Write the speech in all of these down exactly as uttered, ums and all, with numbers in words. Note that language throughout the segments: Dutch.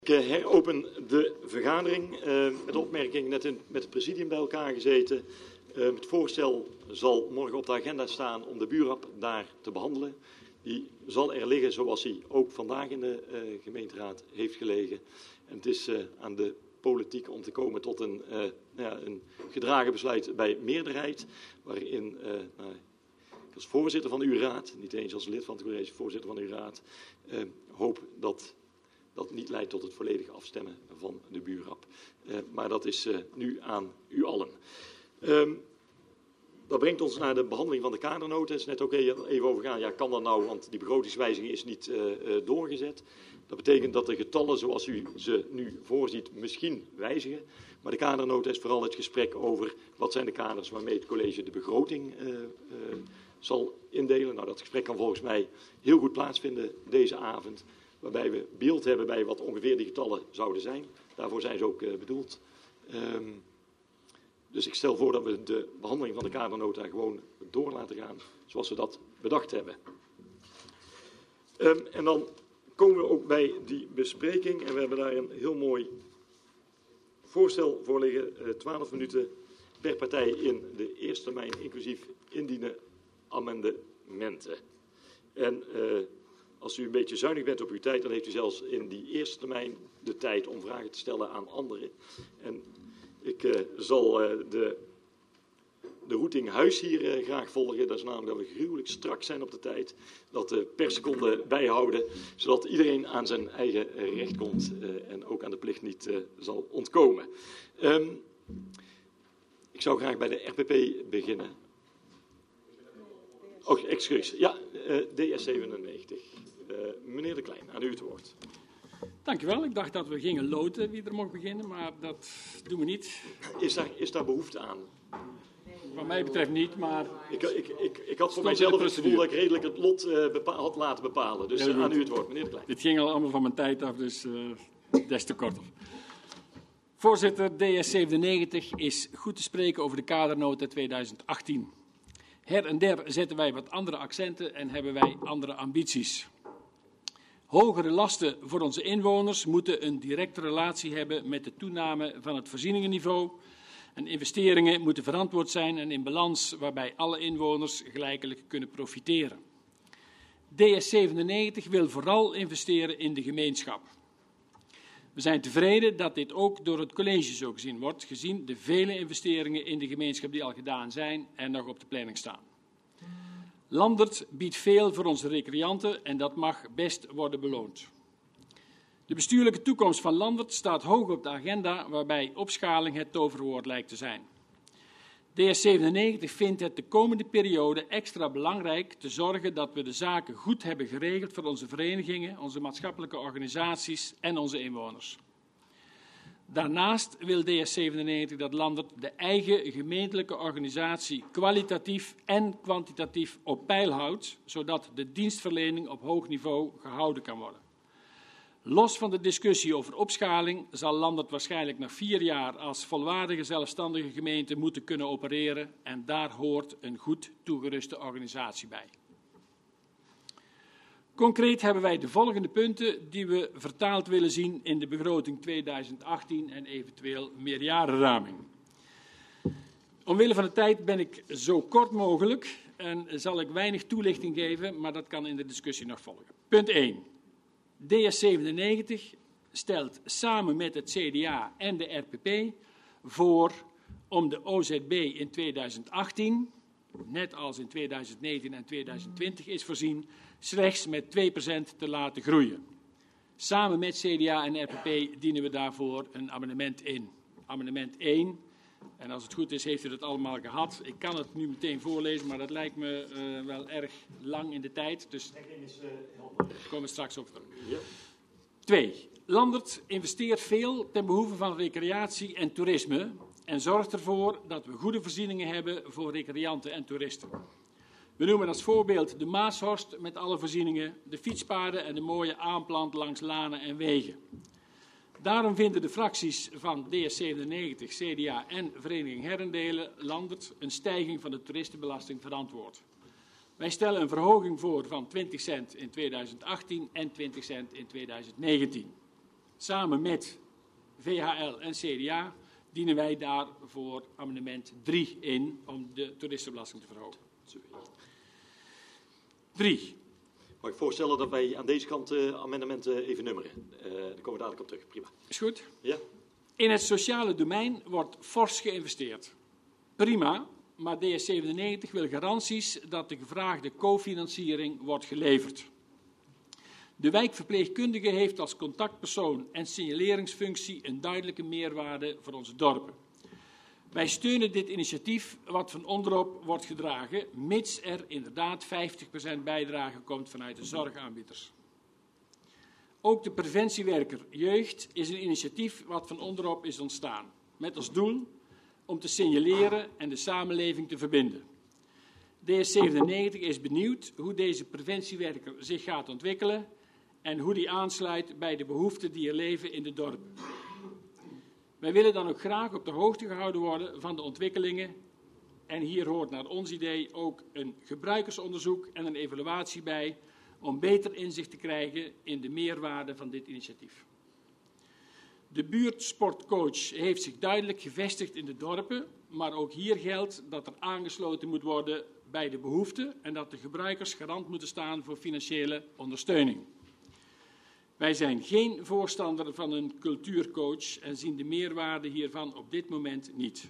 Ik heropen de vergadering uh, met opmerking net in, met het presidium bij elkaar gezeten. Uh, het voorstel zal morgen op de agenda staan om de buurrap daar te behandelen. Die zal er liggen zoals hij ook vandaag in de uh, gemeenteraad heeft gelegen. En het is uh, aan de politiek om te komen tot een, uh, ja, een gedragen besluit bij meerderheid. Waarin uh, nou, ik als voorzitter van uw raad, niet eens als lid van het college, voorzitter van uw raad, uh, hoop dat dat niet leidt tot het volledige afstemmen van de buurrap. Uh, maar dat is uh, nu aan u allen. Um, dat brengt ons naar de behandeling van de kadernota. Er is net ook even over gegaan. Ja, kan dat nou, want die begrotingswijziging is niet uh, uh, doorgezet. Dat betekent dat de getallen zoals u ze nu voorziet misschien wijzigen. Maar de kadernota is vooral het gesprek over wat zijn de kaders waarmee het college de begroting uh, uh, zal indelen. Nou, dat gesprek kan volgens mij heel goed plaatsvinden deze avond. Waarbij we beeld hebben bij wat ongeveer die getallen zouden zijn. Daarvoor zijn ze ook uh, bedoeld. Um, dus ik stel voor dat we de behandeling van de kadernota gewoon door laten gaan zoals we dat bedacht hebben. Um, en dan komen we ook bij die bespreking. En we hebben daar een heel mooi voorstel voor liggen. Uh, twaalf minuten per partij in de eerste termijn, inclusief indienen amendementen. En Uh, Als u een beetje zuinig bent op uw tijd, dan heeft u zelfs in die eerste termijn de tijd om vragen te stellen aan anderen. En ik uh, zal uh, de, de routing huis hier uh, graag volgen. Dat is namelijk dat we gruwelijk strak zijn op de tijd. Dat we per seconde bijhouden, zodat iedereen aan zijn eigen uh, recht komt uh, en ook aan de plicht niet uh, zal ontkomen. Um, ik zou graag bij de R P P beginnen. Oh, excuus. Ja, uh, D S zevenennegentig. Uh, meneer De Klein, aan u het woord. Dank u wel. Ik dacht dat we gingen loten wie er mocht beginnen, maar dat doen we niet. Is daar, is daar behoefte aan? Wat mij betreft niet, maar... Ik, ik, ik, ik had voor mijzelf het gevoel dat ik redelijk het lot uh, bepa- had laten bepalen. Dus uh, aan u het woord, meneer De Klein. Dit ging al allemaal van mijn tijd af, dus uh, des te korter. Voorzitter, D S zevenennegentig is goed te spreken over de kadernota tweeduizend achttien. Her en der zetten wij wat andere accenten en hebben wij andere ambities. Hogere lasten voor onze inwoners moeten een directe relatie hebben met de toename van het voorzieningenniveau. En investeringen moeten verantwoord zijn en in balans waarbij alle inwoners gelijkelijk kunnen profiteren. D S zevenennegentig wil vooral investeren in de gemeenschap. We zijn tevreden dat dit ook door het college zo gezien wordt, gezien de vele investeringen in de gemeenschap die al gedaan zijn en nog op de planning staan. Landert biedt veel voor onze recreanten en dat mag best worden beloond. De bestuurlijke toekomst van Landert staat hoog op de agenda, waarbij opschaling het toverwoord lijkt te zijn. D S zevenennegentig vindt het de komende periode extra belangrijk te zorgen dat we de zaken goed hebben geregeld voor onze verenigingen, onze maatschappelijke organisaties en onze inwoners. Daarnaast wil D S zevenennegentig dat Landert de eigen gemeentelijke organisatie kwalitatief en kwantitatief op peil houdt, zodat de dienstverlening op hoog niveau gehouden kan worden. Los van de discussie over opschaling zal Landert waarschijnlijk na vier jaar als volwaardige zelfstandige gemeente moeten kunnen opereren en daar hoort een goed toegeruste organisatie bij. Concreet hebben wij de volgende punten die we vertaald willen zien in de begroting tweeduizend achttien en eventueel meerjarenraming. Omwille van de tijd ben ik zo kort mogelijk en zal ik weinig toelichting geven, maar dat kan in de discussie nog volgen. Punt één. D S zevenennegentig stelt samen met het C D A en de R P P voor om de O Z B in tweeduizend achttien, net als in tweeduizend negentien en tweeduizend twintig is voorzien, slechts met twee procent te laten groeien. Samen met C D A en R P P dienen we daarvoor een amendement in. Amendement één. En als het goed is, heeft u dat allemaal gehad. Ik kan het nu meteen voorlezen, maar dat lijkt me uh, wel erg lang in de tijd. Dus daar komen we straks op terug. Twee. Landert investeert veel ten behoeve van recreatie en toerisme en zorgt ervoor dat we goede voorzieningen hebben voor recreanten en toeristen. We noemen als voorbeeld de Maashorst met alle voorzieningen, de fietspaden en de mooie aanplant langs lanen en wegen. Daarom vinden de fracties van D S zevenennegentig, C D A en Vereniging Herendelen Landert een stijging van de toeristenbelasting verantwoord. Wij stellen een verhoging voor van twintig cent in tweeduizend achttien en twintig cent in tweeduizend negentien. Samen met V H L en C D A dienen wij daar voor amendement drie in om de toeristenbelasting te verhogen. drie. Mag ik voorstellen dat wij aan deze kant uh, amendementen even nummeren? Uh, daar komen we dadelijk op terug. Prima. Is goed? Ja. In het sociale domein wordt fors geïnvesteerd. Prima, maar D S zevenennegentig wil garanties dat de gevraagde cofinanciering wordt geleverd. De wijkverpleegkundige heeft als contactpersoon en signaleringsfunctie een duidelijke meerwaarde voor onze dorpen. Wij steunen dit initiatief wat van onderop wordt gedragen, mits er inderdaad vijftig procent bijdrage komt vanuit de zorgaanbieders. Ook de preventiewerker jeugd is een initiatief wat van onderop is ontstaan, met als doel om te signaleren en de samenleving te verbinden. D S zevenennegentig is benieuwd hoe deze preventiewerker zich gaat ontwikkelen en hoe die aansluit bij de behoeften die er leven in de dorpen. Wij willen dan ook graag op de hoogte gehouden worden van de ontwikkelingen en hier hoort naar ons idee ook een gebruikersonderzoek en een evaluatie bij om beter inzicht te krijgen in de meerwaarde van dit initiatief. De buurtsportcoach heeft zich duidelijk gevestigd in de dorpen, maar ook hier geldt dat er aangesloten moet worden bij de behoeften en dat de gebruikers garant moeten staan voor financiële ondersteuning. Wij zijn geen voorstander van een cultuurcoach en zien de meerwaarde hiervan op dit moment niet.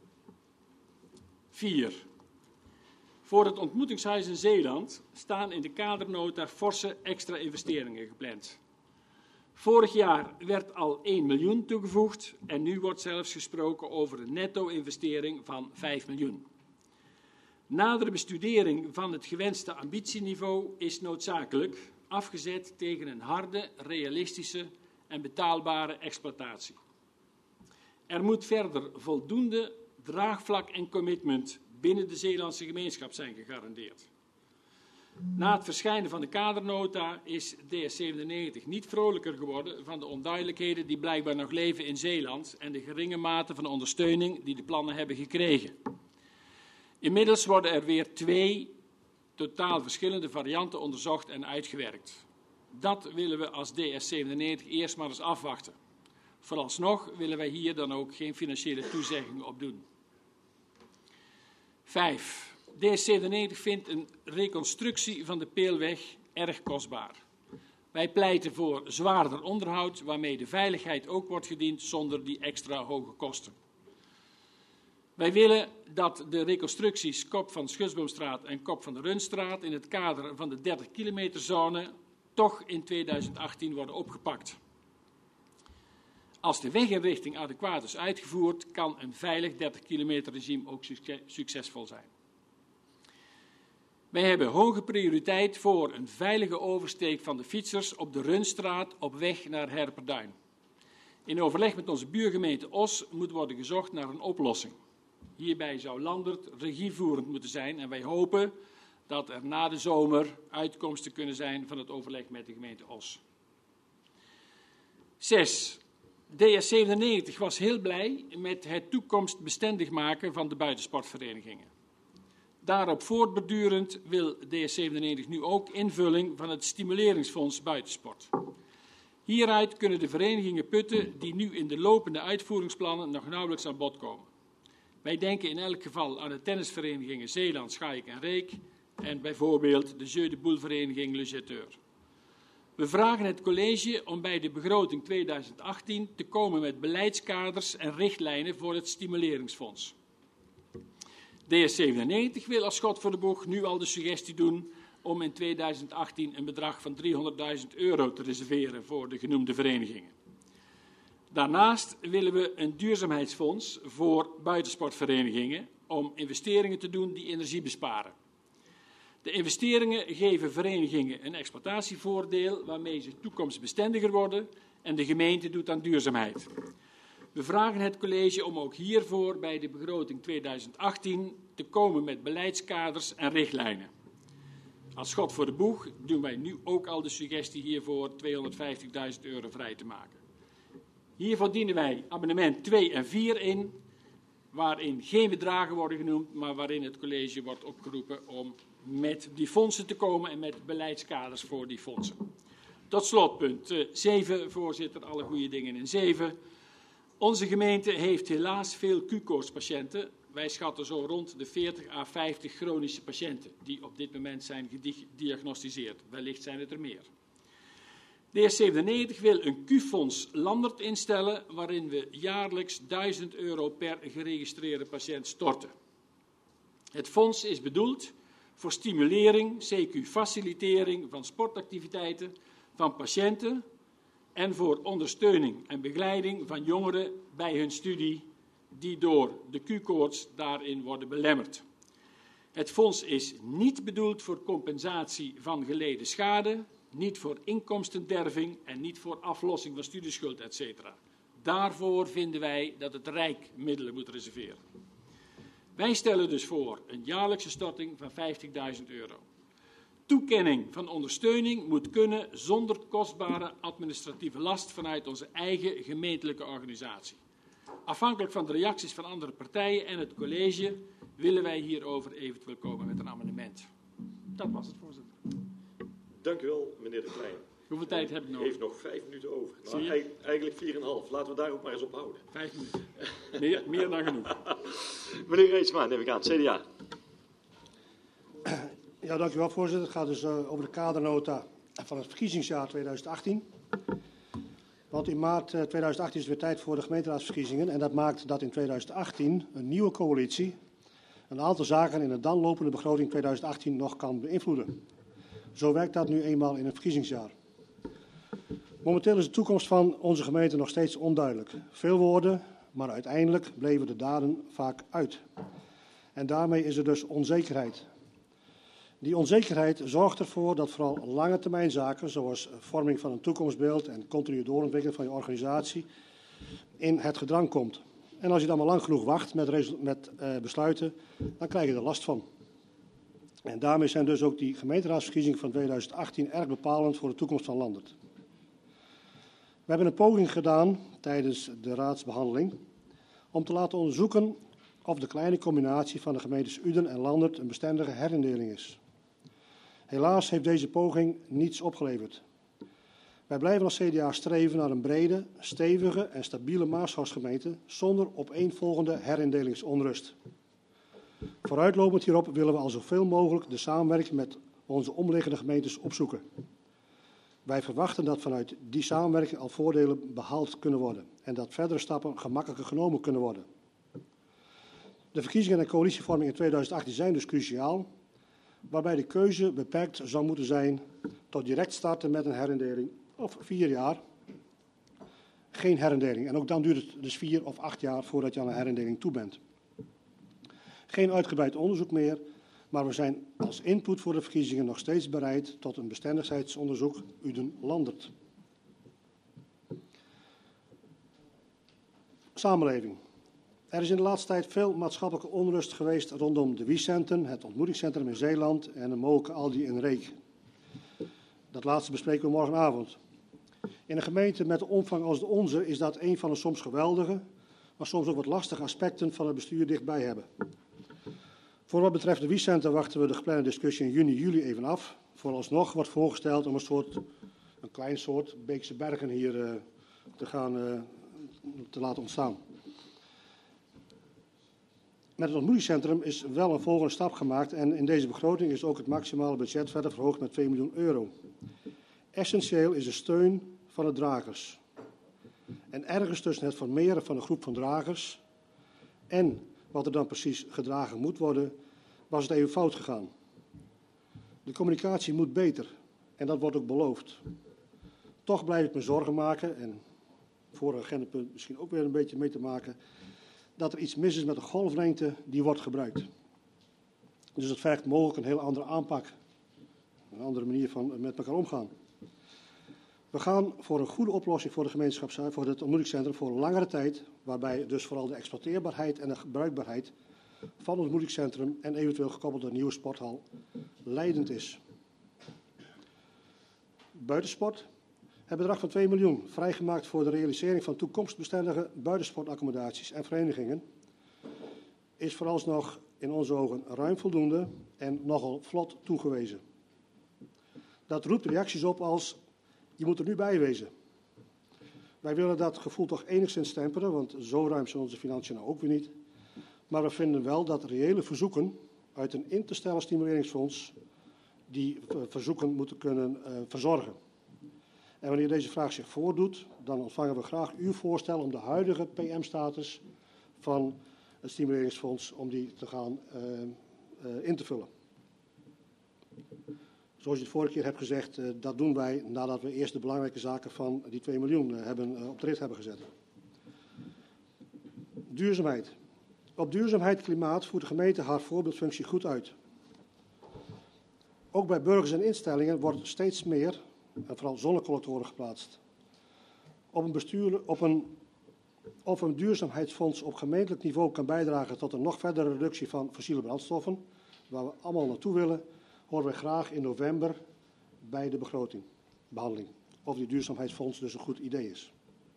vier. Voor het ontmoetingshuis in Zeeland staan in de kadernota forse extra investeringen gepland. Vorig jaar werd al één miljoen toegevoegd en nu wordt zelfs gesproken over een netto-investering van vijf miljoen. Nadere bestudering van het gewenste ambitieniveau is noodzakelijk, afgezet tegen een harde, realistische en betaalbare exploitatie. Er moet verder voldoende draagvlak en commitment binnen de Zeelandse gemeenschap zijn gegarandeerd. Na het verschijnen van de kadernota is D S zevenennegentig niet vrolijker geworden van de onduidelijkheden die blijkbaar nog leven in Zeeland en de geringe mate van ondersteuning die de plannen hebben gekregen. Inmiddels worden er weer twee totaal verschillende varianten onderzocht en uitgewerkt. Dat willen we als D S zevenennegentig eerst maar eens afwachten. Vooralsnog willen wij hier dan ook geen financiële toezeggingen op doen. Vijf. D S zevenennegentig vindt een reconstructie van de Peelweg erg kostbaar. Wij pleiten voor zwaarder onderhoud, waarmee de veiligheid ook wordt gediend zonder die extra hoge kosten. Wij willen dat de reconstructies Kop van Schusboomstraat en Kop van de Runstraat in het kader van de dertig kilometer zone toch in tweeduizend achttien worden opgepakt. Als de weginrichting adequaat is uitgevoerd, kan een veilig dertig kilometer regime ook succesvol zijn. Wij hebben hoge prioriteit voor een veilige oversteek van de fietsers op de Runstraat op weg naar Herperduin. In overleg met onze buurgemeente Os moet worden gezocht naar een oplossing. Hierbij zou Landert regievoerend moeten zijn en wij hopen dat er na de zomer uitkomsten kunnen zijn van het overleg met de gemeente Os. Zes. D S zevenennegentig was heel blij met het toekomstbestendig maken van de buitensportverenigingen. Daarop voortbordurend wil D S zevenennegentig nu ook invulling van het stimuleringsfonds buitensport. Hieruit kunnen de verenigingen putten die nu in de lopende uitvoeringsplannen nog nauwelijks aan bod komen. Wij denken in elk geval aan de tennisverenigingen Zeeland, Schaik en Reek en bijvoorbeeld de Jeu de Boule vereniging Le Jeteur. We vragen het college om bij de begroting tweeduizend achttien te komen met beleidskaders en richtlijnen voor het stimuleringsfonds. D S zevenennegentig wil als schot voor de boeg nu al de suggestie doen om in tweeduizend achttien een bedrag van driehonderdduizend euro te reserveren voor de genoemde verenigingen. Daarnaast willen we een duurzaamheidsfonds voor buitensportverenigingen om investeringen te doen die energie besparen. De investeringen geven verenigingen een exploitatievoordeel waarmee ze toekomstbestendiger worden en de gemeente doet aan duurzaamheid. We vragen het college om ook hiervoor bij de begroting tweeduizend achttien te komen met beleidskaders en richtlijnen. Als schot voor de boeg doen wij nu ook al de suggestie hiervoor tweehonderdvijftigduizend euro vrij te maken. Hiervoor dienen wij amendement twee en vier in, waarin geen bedragen worden genoemd, maar waarin het college wordt opgeroepen om met die fondsen te komen en met beleidskaders voor die fondsen. Tot slot, punt zeven, voorzitter, alle goede dingen in zeven. Onze gemeente heeft helaas veel Q koortspatiënten. Wij schatten zo rond de veertig à vijftig chronische patiënten die op dit moment zijn gediagnosticeerd. Wellicht zijn het er meer. D S zevenennegentig wil een Q-fonds Landert instellen waarin we jaarlijks duizend euro per geregistreerde patiënt storten. Het fonds is bedoeld voor stimulering, C Q-facilitering van sportactiviteiten van patiënten en voor ondersteuning en begeleiding van jongeren bij hun studie die door de Q-koorts daarin worden belemmerd. Het fonds is niet bedoeld voor compensatie van geleden schade, niet voor inkomstenderving en niet voor aflossing van studieschuld, et cetera. Daarvoor vinden wij dat het Rijk middelen moet reserveren. Wij stellen dus voor een jaarlijkse storting van vijftigduizend euro. Toekenning van ondersteuning moet kunnen zonder kostbare administratieve last vanuit onze eigen gemeentelijke organisatie. Afhankelijk van de reacties van andere partijen en het college willen wij hierover eventueel komen met een amendement. Dat was het, voorzitter. Dank u wel, meneer De Klein. Hoeveel tijd heb ik nog? U heeft nog vijf minuten over. Nou, eigenlijk vier en een half. Laten we daar ook maar eens op houden. Vijf minuten. Meer, meer dan genoeg. Meneer Reitsma, neem ik aan, C D A. Ja, dank u wel, voorzitter. Het gaat dus uh, over de kadernota van het verkiezingsjaar tweeduizend achttien. Want in maart uh, tweeduizend achttien is het weer tijd voor de gemeenteraadsverkiezingen. En dat maakt dat in tweeduizend achttien een nieuwe coalitie een aantal zaken in de dan lopende begroting tweeduizend achttien nog kan beïnvloeden. Zo werkt dat nu eenmaal in het verkiezingsjaar. Momenteel is de toekomst van onze gemeente nog steeds onduidelijk. Veel woorden, maar uiteindelijk bleven de daden vaak uit. En daarmee is er dus onzekerheid. Die onzekerheid zorgt ervoor dat vooral lange termijn zaken, zoals vorming van een toekomstbeeld en continu doorontwikkelen van je organisatie, in het gedrang komt. En als je dan maar lang genoeg wacht met, met uh, besluiten, dan krijg je er last van. En daarmee zijn dus ook die gemeenteraadsverkiezingen van tweeduizend achttien erg bepalend voor de toekomst van Landert. We hebben een poging gedaan tijdens de raadsbehandeling om te laten onderzoeken of de kleine combinatie van de gemeentes Uden en Landert een bestendige herindeling is. Helaas heeft deze poging niets opgeleverd. Wij blijven als C D A streven naar een brede, stevige en stabiele Maashausgemeente zonder opeenvolgende herindelingsonrust. Vooruitlopend hierop willen we al zoveel mogelijk de samenwerking met onze omliggende gemeentes opzoeken. Wij verwachten dat vanuit die samenwerking al voordelen behaald kunnen worden en dat verdere stappen gemakkelijker genomen kunnen worden. De verkiezingen en coalitievorming in tweeduizend achttien zijn dus cruciaal, waarbij de keuze beperkt zou moeten zijn tot direct starten met een herindeling of vier jaar. Geen herindeling. En ook dan duurt het dus vier of acht jaar voordat je aan een herindeling toe bent. Geen uitgebreid onderzoek meer, maar we zijn als input voor de verkiezingen nog steeds bereid tot een bestendigheidsonderzoek Uden-Landert. Samenleving. Er is in de laatste tijd veel maatschappelijke onrust geweest rondom de Wiescenten, het ontmoetingscentrum in Zeeland en een mogelijke Aldi in Reek. Dat laatste bespreken we morgenavond. In een gemeente met een omvang als de onze is dat een van de soms geweldige, maar soms ook wat lastige aspecten van het bestuur dichtbij hebben. Voor wat betreft de Wiescenten wachten we de geplande discussie in juni, juli even af. Vooralsnog wordt voorgesteld om een soort, een klein soort Beekse Bergen hier uh, te gaan uh, te laten ontstaan. Met het ontmoetingscentrum is wel een volgende stap gemaakt en in deze begroting is ook het maximale budget verder verhoogd met twee miljoen euro. Essentieel is de steun van de dragers. En ergens tussen het formeren van een groep van dragers en wat er dan precies gedragen moet worden, was het even fout gegaan. De communicatie moet beter en dat wordt ook beloofd. Toch blijf ik me zorgen maken, en voor een agendapunt misschien ook weer een beetje mee te maken, dat er iets mis is met de golflengte die wordt gebruikt. Dus het vergt mogelijk een heel andere aanpak, een andere manier van met elkaar omgaan. We gaan voor een goede oplossing voor de gemeenschap, voor het ontmoetingscentrum, voor een langere tijd, waarbij dus vooral de exploiteerbaarheid en de gebruikbaarheid van het ontmoetingscentrum en eventueel gekoppeld een nieuwe sporthal leidend is. Buitensport. Het bedrag van twee miljoen, vrijgemaakt voor de realisering van toekomstbestendige buitensportaccommodaties en verenigingen, is vooralsnog in onze ogen ruim voldoende en nogal vlot toegewezen. Dat roept reacties op als: Je moet er nu bij wezen. Wij willen dat gevoel toch enigszins temperen, want zo ruim zijn onze financiën nou ook weer niet. Maar we vinden wel dat reële verzoeken uit een in te stellen stimuleringsfonds die verzoeken moeten kunnen uh, verzorgen. En wanneer deze vraag zich voordoet, dan ontvangen we graag uw voorstel om de huidige P M-status van het stimuleringsfonds om die te gaan uh, uh, in te vullen. Zoals je het vorige keer hebt gezegd, uh, dat doen wij nadat we eerst de belangrijke zaken van die twee miljoen uh, hebben, uh, op de rit hebben gezet. Duurzaamheid. Op duurzaamheid en klimaat voert de gemeente haar voorbeeldfunctie goed uit. Ook bij burgers en instellingen wordt steeds meer, en vooral zonnecollectoren geplaatst. Op een, bestuur, op een, of een duurzaamheidsfonds op gemeentelijk niveau kan bijdragen tot een nog verdere reductie van fossiele brandstoffen, waar we allemaal naartoe willen, horen we graag in november bij de begrotingbehandeling. Of die duurzaamheidsfonds dus een goed idee is.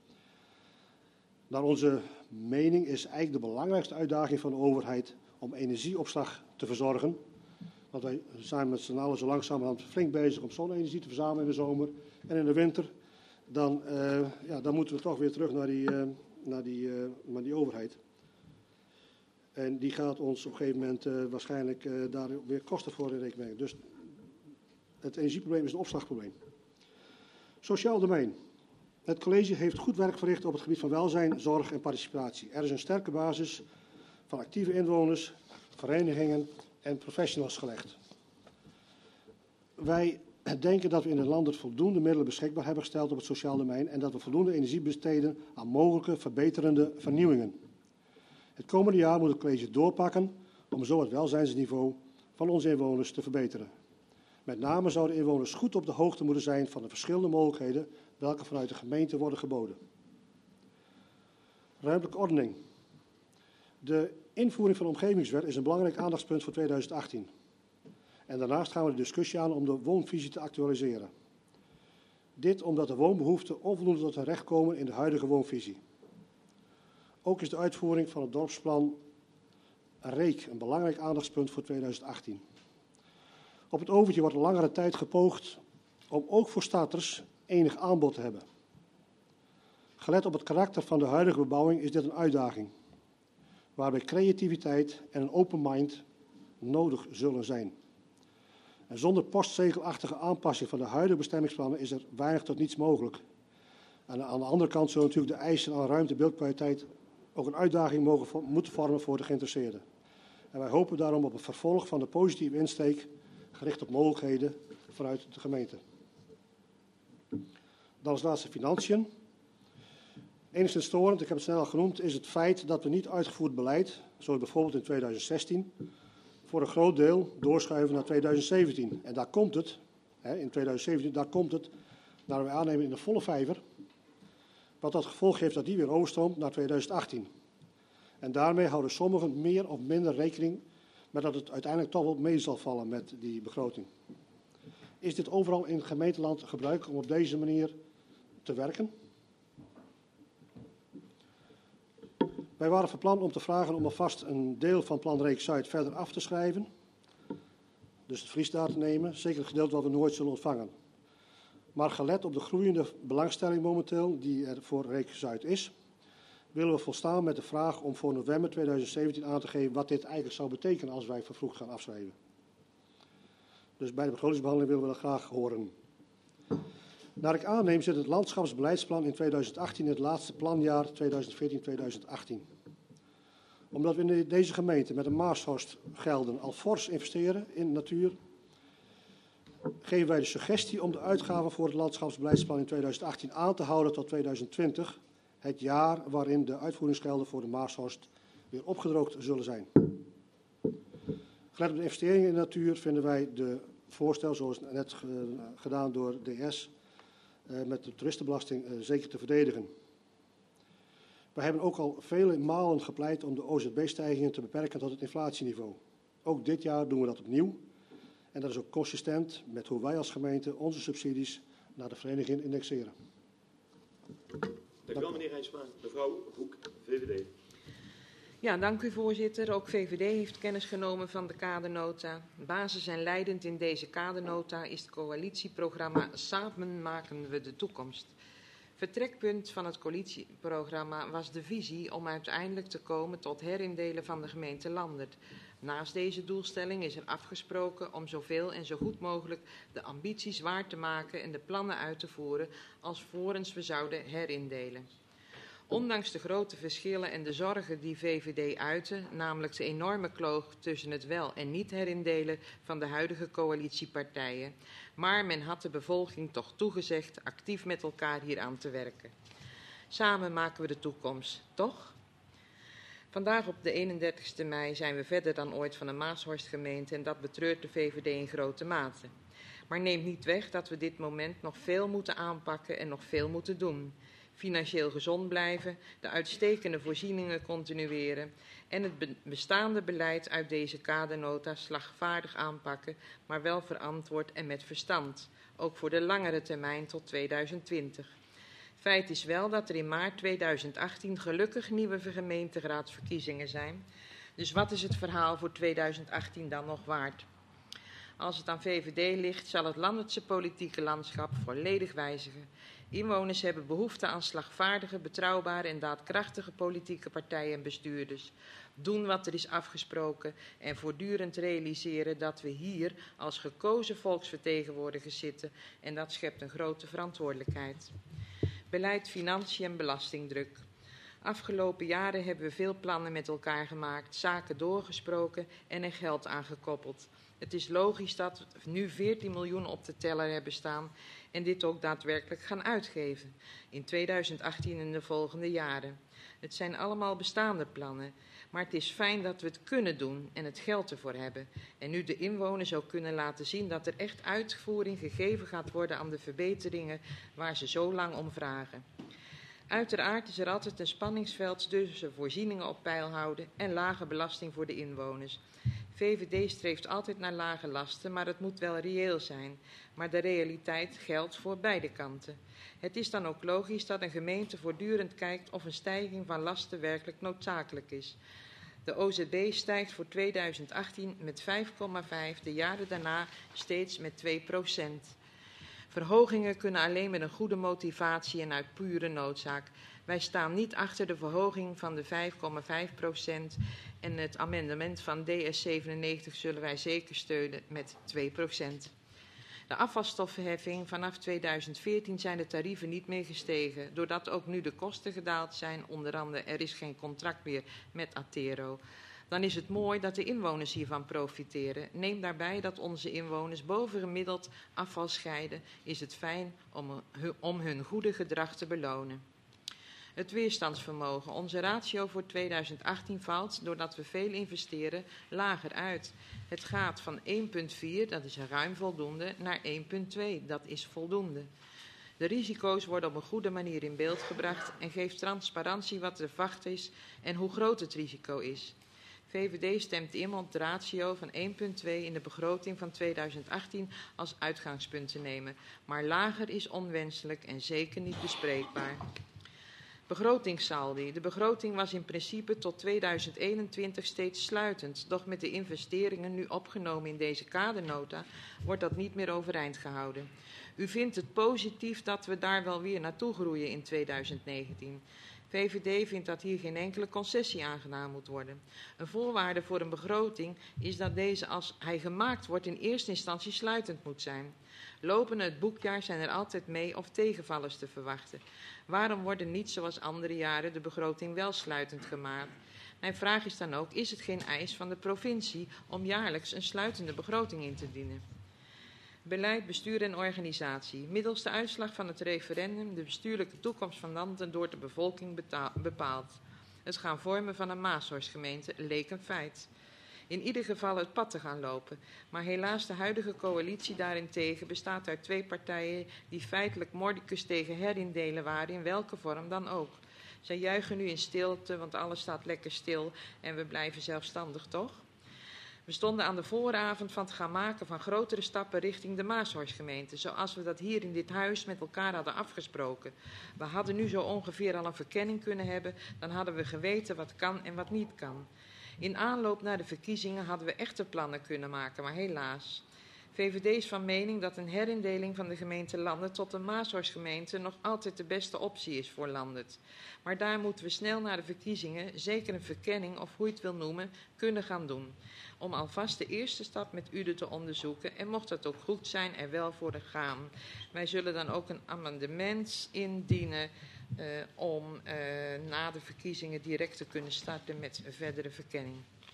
Naar onze mening is eigenlijk de belangrijkste uitdaging van de overheid om energieopslag te verzorgen. Want wij zijn met z'n allen zo langzamerhand flink bezig om zonne-energie te verzamelen in de zomer en in de winter. Dan, uh, ja, dan moeten we toch weer terug naar die, uh, naar die, uh, naar die overheid. En die gaat ons op een gegeven moment uh, waarschijnlijk uh, daar weer kosten voor in rekening brengen. Dus het energieprobleem is een opslagprobleem. Sociaal domein. Het college heeft goed werk verricht op het gebied van welzijn, zorg en participatie. Er is een sterke basis van actieve inwoners, verenigingen en professionals gelegd. Wij denken dat we in het land voldoende middelen beschikbaar hebben gesteld op het sociaal domein en dat we voldoende energie besteden aan mogelijke verbeterende vernieuwingen. Het komende jaar moet het college doorpakken om zo het welzijnsniveau van onze inwoners te verbeteren. Met name zouden inwoners goed op de hoogte moeten zijn van de verschillende mogelijkheden welke vanuit de gemeente worden geboden. Ruimtelijke ordening. De invoering van de omgevingswet is een belangrijk aandachtspunt voor tweeduizend achttien. En daarnaast gaan we de discussie aan om de woonvisie te actualiseren. Dit omdat de woonbehoeften onvoldoende tot hun recht komen in de huidige woonvisie. Ook is de uitvoering van het dorpsplan Reek een belangrijk aandachtspunt voor tweeduizend achttien. Op het overtje wordt al langere tijd gepoogd om ook voor starters enig aanbod te hebben. Gelet op het karakter van de huidige bebouwing is dit een uitdaging, waarbij creativiteit en een open mind nodig zullen zijn. En zonder postzegelachtige aanpassing van de huidige bestemmingsplannen is er weinig tot niets mogelijk. En aan de andere kant zullen natuurlijk de eisen aan ruimte en beeldkwaliteit ook een uitdaging mogen, moeten vormen voor de geïnteresseerden. En wij hopen daarom op een vervolg van de positieve insteek gericht op mogelijkheden vanuit de gemeente. Dan als laatste financiën. Enigszins storend, ik heb het snel al genoemd, is het feit dat we niet uitgevoerd beleid, zoals bijvoorbeeld in tweeduizend zestien, voor een groot deel doorschuiven naar tweeduizend zeventien. En daar komt het, hè, in tweeduizend zeventien, daar komt het, naar we aannemen in de volle vijver, wat tot gevolg heeft dat die weer overstroomt naar tweeduizend achttien. En daarmee houden sommigen meer of minder rekening met dat het uiteindelijk toch wel mee zal vallen met die begroting. Is dit overal in het gemeenteland gebruik om op deze manier te werken? Wij waren van plan om te vragen om alvast een deel van plan Reek Zuid verder af te schrijven. Dus het Fries daar te nemen, zeker het gedeelte wat we nooit zullen ontvangen. Maar gelet op de groeiende belangstelling momenteel die er voor Reek Zuid is, willen we volstaan met de vraag om voor november tweeduizend zeventien aan te geven wat dit eigenlijk zou betekenen als wij vervroegd gaan afschrijven. Dus bij de begrotingsbehandeling willen we dat graag horen. Naar ik aanneem zit het landschapsbeleidsplan in tweeduizend achttien in het laatste planjaar tweeduizend veertien tot tweeduizend achttien. Omdat we in deze gemeente met de Maashorst gelden al fors investeren in natuur, geven wij de suggestie om de uitgaven voor het landschapsbeleidsplan in tweeduizend achttien aan te houden tot tweeduizend twintig, het jaar waarin de uitvoeringsgelden voor de Maashorst weer opgedroogd zullen zijn. Gelet op de investeringen in de natuur vinden wij de voorstel, zoals net gedaan door D S, met de toeristenbelasting zeker te verdedigen. We hebben ook al vele malen gepleit om de O Z B-stijgingen te beperken tot het inflatieniveau. Ook dit jaar doen we dat opnieuw. En dat is ook consistent met hoe wij als gemeente onze subsidies naar de vereniging indexeren. Dank u wel, meneer Rijnsma. Mevrouw Hoek, V V D. Ja, dank u voorzitter. Ook V V D heeft kennis genomen van de kadernota. Basis en leidend in deze kadernota is het coalitieprogramma Samen maken we de toekomst. Vertrekpunt van het coalitieprogramma was de visie om uiteindelijk te komen tot herindelen van de gemeente Landert. Naast deze doelstelling is er afgesproken om zoveel en zo goed mogelijk de ambities waar te maken en de plannen uit te voeren alvorens we zouden herindelen. Ondanks de grote verschillen en de zorgen die V V D uitte, namelijk de enorme kloof tussen het wel en niet herindelen van de huidige coalitiepartijen, maar men had de bevolking toch toegezegd actief met elkaar hieraan te werken. Samen maken we de toekomst, toch? Vandaag op de eenendertigste mei zijn we verder dan ooit van de Maashorstgemeente en dat betreurt de V V D in grote mate. Maar neemt niet weg dat we dit moment nog veel moeten aanpakken en nog veel moeten doen. Financieel gezond blijven, de uitstekende voorzieningen continueren en het be- bestaande beleid uit deze kadernota slagvaardig aanpakken, maar wel verantwoord en met verstand, ook voor de langere termijn tot tweeduizend twintig. Feit is wel dat er in maart tweeduizend achttien gelukkig nieuwe gemeenteraadsverkiezingen zijn. Dus wat is het verhaal voor tweeduizend achttien dan nog waard? Als het aan V V D ligt, zal het Landertse politieke landschap volledig wijzigen. Inwoners hebben behoefte aan slagvaardige, betrouwbare en daadkrachtige politieke partijen en bestuurders. Doen wat er is afgesproken en voortdurend realiseren dat we hier als gekozen volksvertegenwoordigers zitten en dat schept een grote verantwoordelijkheid. Beleid, financiën en belastingdruk. Afgelopen jaren hebben we veel plannen met elkaar gemaakt, zaken doorgesproken en er geld aan gekoppeld. Het is logisch dat we nu veertien miljoen op de teller hebben staan en dit ook daadwerkelijk gaan uitgeven in tweeduizend achttien en de volgende jaren. Het zijn allemaal bestaande plannen, maar het is fijn dat we het kunnen doen en het geld ervoor hebben. En nu de inwoners ook kunnen laten zien dat er echt uitvoering gegeven gaat worden aan de verbeteringen waar ze zo lang om vragen. Uiteraard is er altijd een spanningsveld tussen voorzieningen op peil houden en lage belasting voor de inwoners. V V D streeft altijd naar lage lasten, maar het moet wel reëel zijn. Maar de realiteit geldt voor beide kanten. Het is dan ook logisch dat een gemeente voortdurend kijkt of een stijging van lasten werkelijk noodzakelijk is. De O Z B stijgt voor tweeduizend achttien met vijf komma vijf, de jaren daarna steeds met twee procent. Verhogingen kunnen alleen met een goede motivatie en uit pure noodzaak. Wij staan niet achter de verhoging van de vijf komma vijf procent en het amendement van D S zevenennegentig zullen wij zeker steunen met twee procent. De afvalstoffenheffing vanaf tweeduizend veertien zijn de tarieven niet meer gestegen, doordat ook nu de kosten gedaald zijn, onder andere er is geen contract meer met Attero. Dan is het mooi dat de inwoners hiervan profiteren. Neem daarbij dat onze inwoners bovengemiddeld afval scheiden, is het fijn om, om hun goede gedrag te belonen. Het weerstandsvermogen. Onze ratio voor tweeduizend achttien valt, doordat we veel investeren, lager uit. Het gaat van één komma vier, dat is ruim voldoende, naar één komma twee, dat is voldoende. De risico's worden op een goede manier in beeld gebracht en geeft transparantie wat er verwacht is en hoe groot het risico is. V V D stemt in om de ratio van één komma twee in de begroting van tweeduizend achttien als uitgangspunt te nemen. Maar lager is onwenselijk en zeker niet bespreekbaar. Begrotingssaldi. De begroting was in principe tot tweeduizend eenentwintig steeds sluitend. Doch met de investeringen nu opgenomen in deze kadernota wordt dat niet meer overeind gehouden. U vindt het positief dat we daar wel weer naartoe groeien in tweeduizend negentien. V V D vindt dat hier geen enkele concessie aangedaan moet worden. Een voorwaarde voor een begroting is dat deze als hij gemaakt wordt in eerste instantie sluitend moet zijn. Lopende het boekjaar zijn er altijd mee- of tegenvallers te verwachten. Waarom worden niet zoals andere jaren de begroting wel sluitend gemaakt? Mijn vraag is dan ook, is het geen eis van de provincie om jaarlijks een sluitende begroting in te dienen? Beleid, bestuur en organisatie. Middels de uitslag van het referendum de bestuurlijke toekomst van Lanten door de bevolking bepaald. Het gaan vormen van een Maashorstgemeente leek een feit. In ieder geval het pad te gaan lopen. Maar helaas de huidige coalitie daarentegen bestaat uit twee partijen die feitelijk mordicus tegen herindelen waren in welke vorm dan ook. Zij juichen nu in stilte, want alles staat lekker stil en we blijven zelfstandig, toch? We stonden aan de vooravond van het gaan maken van grotere stappen richting de Maashorstgemeente, zoals we dat hier in dit huis met elkaar hadden afgesproken. We hadden nu zo ongeveer al een verkenning kunnen hebben, dan hadden we geweten wat kan en wat niet kan. In aanloop naar de verkiezingen hadden we echte plannen kunnen maken, maar helaas. V V D is van mening dat een herindeling van de gemeente Landert tot een Maashorstgemeente nog altijd de beste optie is voor Landert. Maar daar moeten we snel na de verkiezingen, zeker een verkenning of hoe je het wil noemen, kunnen gaan doen. Om alvast de eerste stap met u te onderzoeken en mocht dat ook goed zijn, er wel voor te gaan. Wij zullen dan ook een amendement indienen uh, om uh, na de verkiezingen direct te kunnen starten met een verdere verkenning.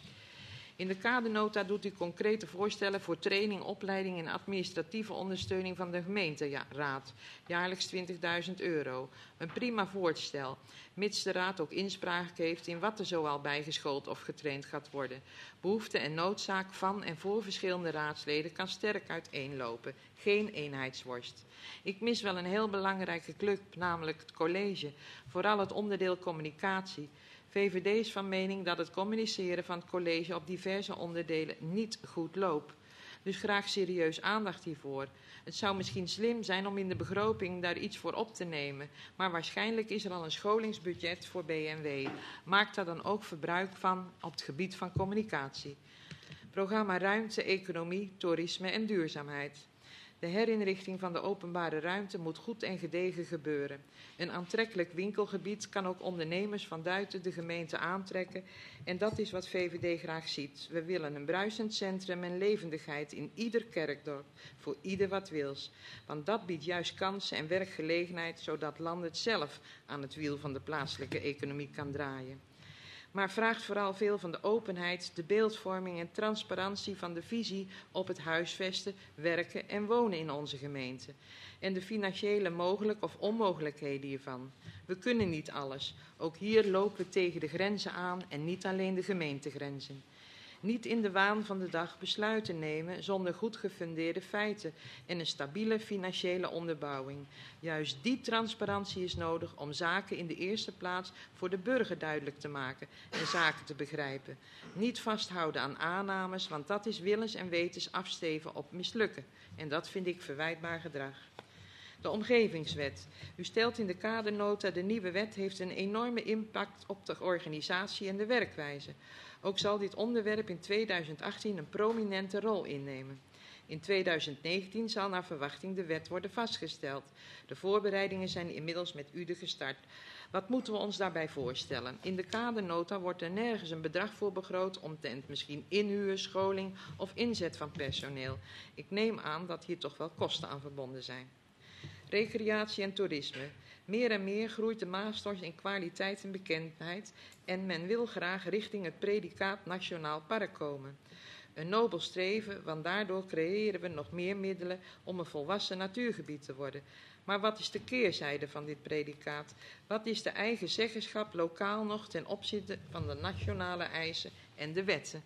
In de kadernota doet u concrete voorstellen voor training, opleiding en administratieve ondersteuning van de gemeenteraad. Jaarlijks twintigduizend euro. Een prima voorstel, mits de raad ook inspraak heeft in wat er zoal bijgeschoold of getraind gaat worden. Behoefte en noodzaak van en voor verschillende raadsleden kan sterk uiteenlopen. Geen eenheidsworst. Ik mis wel een heel belangrijke club, namelijk het college. Vooral het onderdeel communicatie. V V D is van mening dat het communiceren van het college op diverse onderdelen niet goed loopt. Dus graag serieus aandacht hiervoor. Het zou misschien slim zijn om in de begroting daar iets voor op te nemen. Maar waarschijnlijk is er al een scholingsbudget voor B N W. Maak daar dan ook verbruik van op het gebied van communicatie. Programma Ruimte, Economie, Toerisme en Duurzaamheid. De herinrichting van de openbare ruimte moet goed en gedegen gebeuren. Een aantrekkelijk winkelgebied kan ook ondernemers van buiten de gemeente aantrekken. En dat is wat V V D graag ziet. We willen een bruisend centrum en levendigheid in ieder kerkdorp. Voor ieder wat wils. Want dat biedt juist kansen en werkgelegenheid, zodat Landert zelf aan het wiel van de plaatselijke economie kan draaien. Maar vraagt vooral veel van de openheid, de beeldvorming en transparantie van de visie op het huisvesten, werken en wonen in onze gemeente. En de financiële mogelijke of onmogelijkheden hiervan. We kunnen niet alles. Ook hier lopen we tegen de grenzen aan en niet alleen de gemeentegrenzen. Niet in de waan van de dag besluiten nemen zonder goed gefundeerde feiten en een stabiele financiële onderbouwing. Juist die transparantie is nodig om zaken in de eerste plaats voor de burger duidelijk te maken en zaken te begrijpen. Niet vasthouden aan aannames, want dat is willens en wetens afsteven op mislukken. En dat vind ik verwijtbaar gedrag. De omgevingswet. U stelt in de kadernota, de nieuwe wet heeft een enorme impact op de organisatie en de werkwijze. Ook zal dit onderwerp in tweeduizend achttien een prominente rol innemen. In tweeduizend negentien zal naar verwachting de wet worden vastgesteld. De voorbereidingen zijn inmiddels met U de gestart. Wat moeten we ons daarbij voorstellen? In de kadernota wordt er nergens een bedrag voor begroot omtrent misschien inhuur, scholing of inzet van personeel. Ik neem aan dat hier toch wel kosten aan verbonden zijn. Recreatie en toerisme. Meer en meer groeit de Maashorst in kwaliteit en bekendheid en men wil graag richting het predicaat Nationaal Park komen. Een nobel streven, want daardoor creëren we nog meer middelen om een volwassen natuurgebied te worden. Maar wat is de keerzijde van dit predicaat? Wat is de eigen zeggenschap lokaal nog ten opzichte van de nationale eisen en de wetten?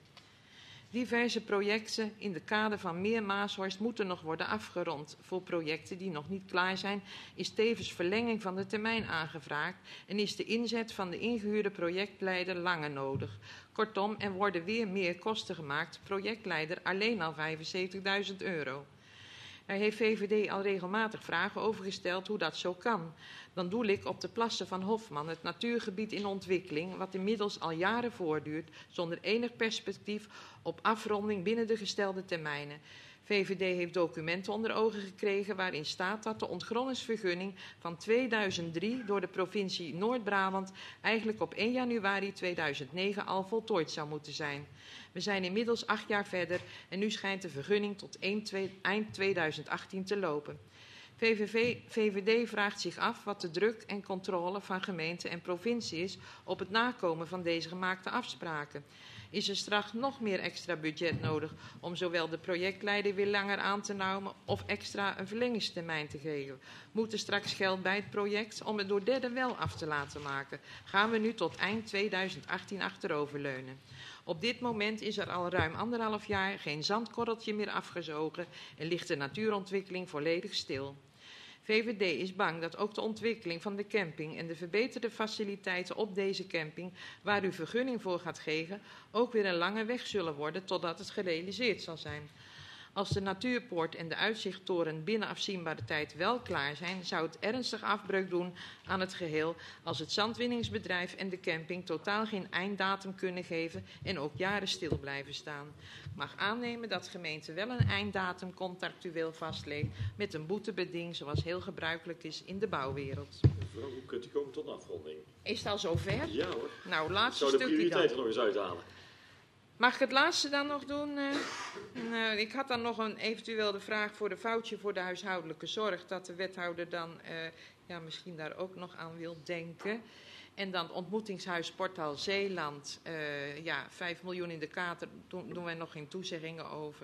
Diverse projecten in de kader van meer Maashorst moeten nog worden afgerond. Voor projecten die nog niet klaar zijn is tevens verlenging van de termijn aangevraagd en is de inzet van de ingehuurde projectleider langer nodig. Kortom, er worden weer meer kosten gemaakt, projectleider alleen al vijfenzeventigduizend euro. Daar heeft V V D al regelmatig vragen over gesteld hoe dat zo kan. Dan doel ik op de plassen van Hofman, het natuurgebied in ontwikkeling, wat inmiddels al jaren voortduurt, zonder enig perspectief op afronding binnen de gestelde termijnen. V V D heeft documenten onder ogen gekregen waarin staat dat de ontgrondingsvergunning van tweeduizend drie door de provincie Noord-Brabant eigenlijk op één januari tweeduizend negen al voltooid zou moeten zijn. We zijn inmiddels acht jaar verder en nu schijnt de vergunning tot eind tweeduizend achttien te lopen. V V D vraagt zich af wat de druk en controle van gemeente en provincie is op het nakomen van deze gemaakte afspraken. Is er straks nog meer extra budget nodig om zowel de projectleider weer langer aan te nemen of extra een verlengingstermijn te geven? Moet er straks geld bij het project om het door derden wel af te laten maken? Gaan we nu tot eind tweeduizend achttien achteroverleunen? Op dit moment is er al ruim anderhalf jaar geen zandkorreltje meer afgezogen en ligt de natuurontwikkeling volledig stil. V V V D is bang dat ook de ontwikkeling van de camping en de verbeterde faciliteiten op deze camping, waar u vergunning voor gaat geven, ook weer een lange weg zullen worden totdat het gerealiseerd zal zijn. Als de natuurpoort en de uitzichttoren binnen afzienbare tijd wel klaar zijn, zou het ernstig afbreuk doen aan het geheel als het zandwinningsbedrijf en de camping totaal geen einddatum kunnen geven en ook jaren stil blijven staan. Mag aannemen dat de gemeente wel een einddatum contractueel vastlegt met een boetebeding zoals heel gebruikelijk is in de bouwwereld. Mevrouw, hoe kunt u komen tot een afronding? Is het al zover? Ja hoor. Nou, Ik laatste zou de stukje prioriteiten dan. nog eens uithalen. Mag ik het laatste dan nog doen? Uh, uh, ik had dan nog een eventueel de vraag voor de foutje voor de huishoudelijke zorg. Dat de wethouder dan uh, ja, misschien daar ook nog aan wil denken. En dan ontmoetingshuis Sporthal Zeeland. Uh, ja, vijf miljoen in de kater doen, doen wij nog geen toezeggingen over.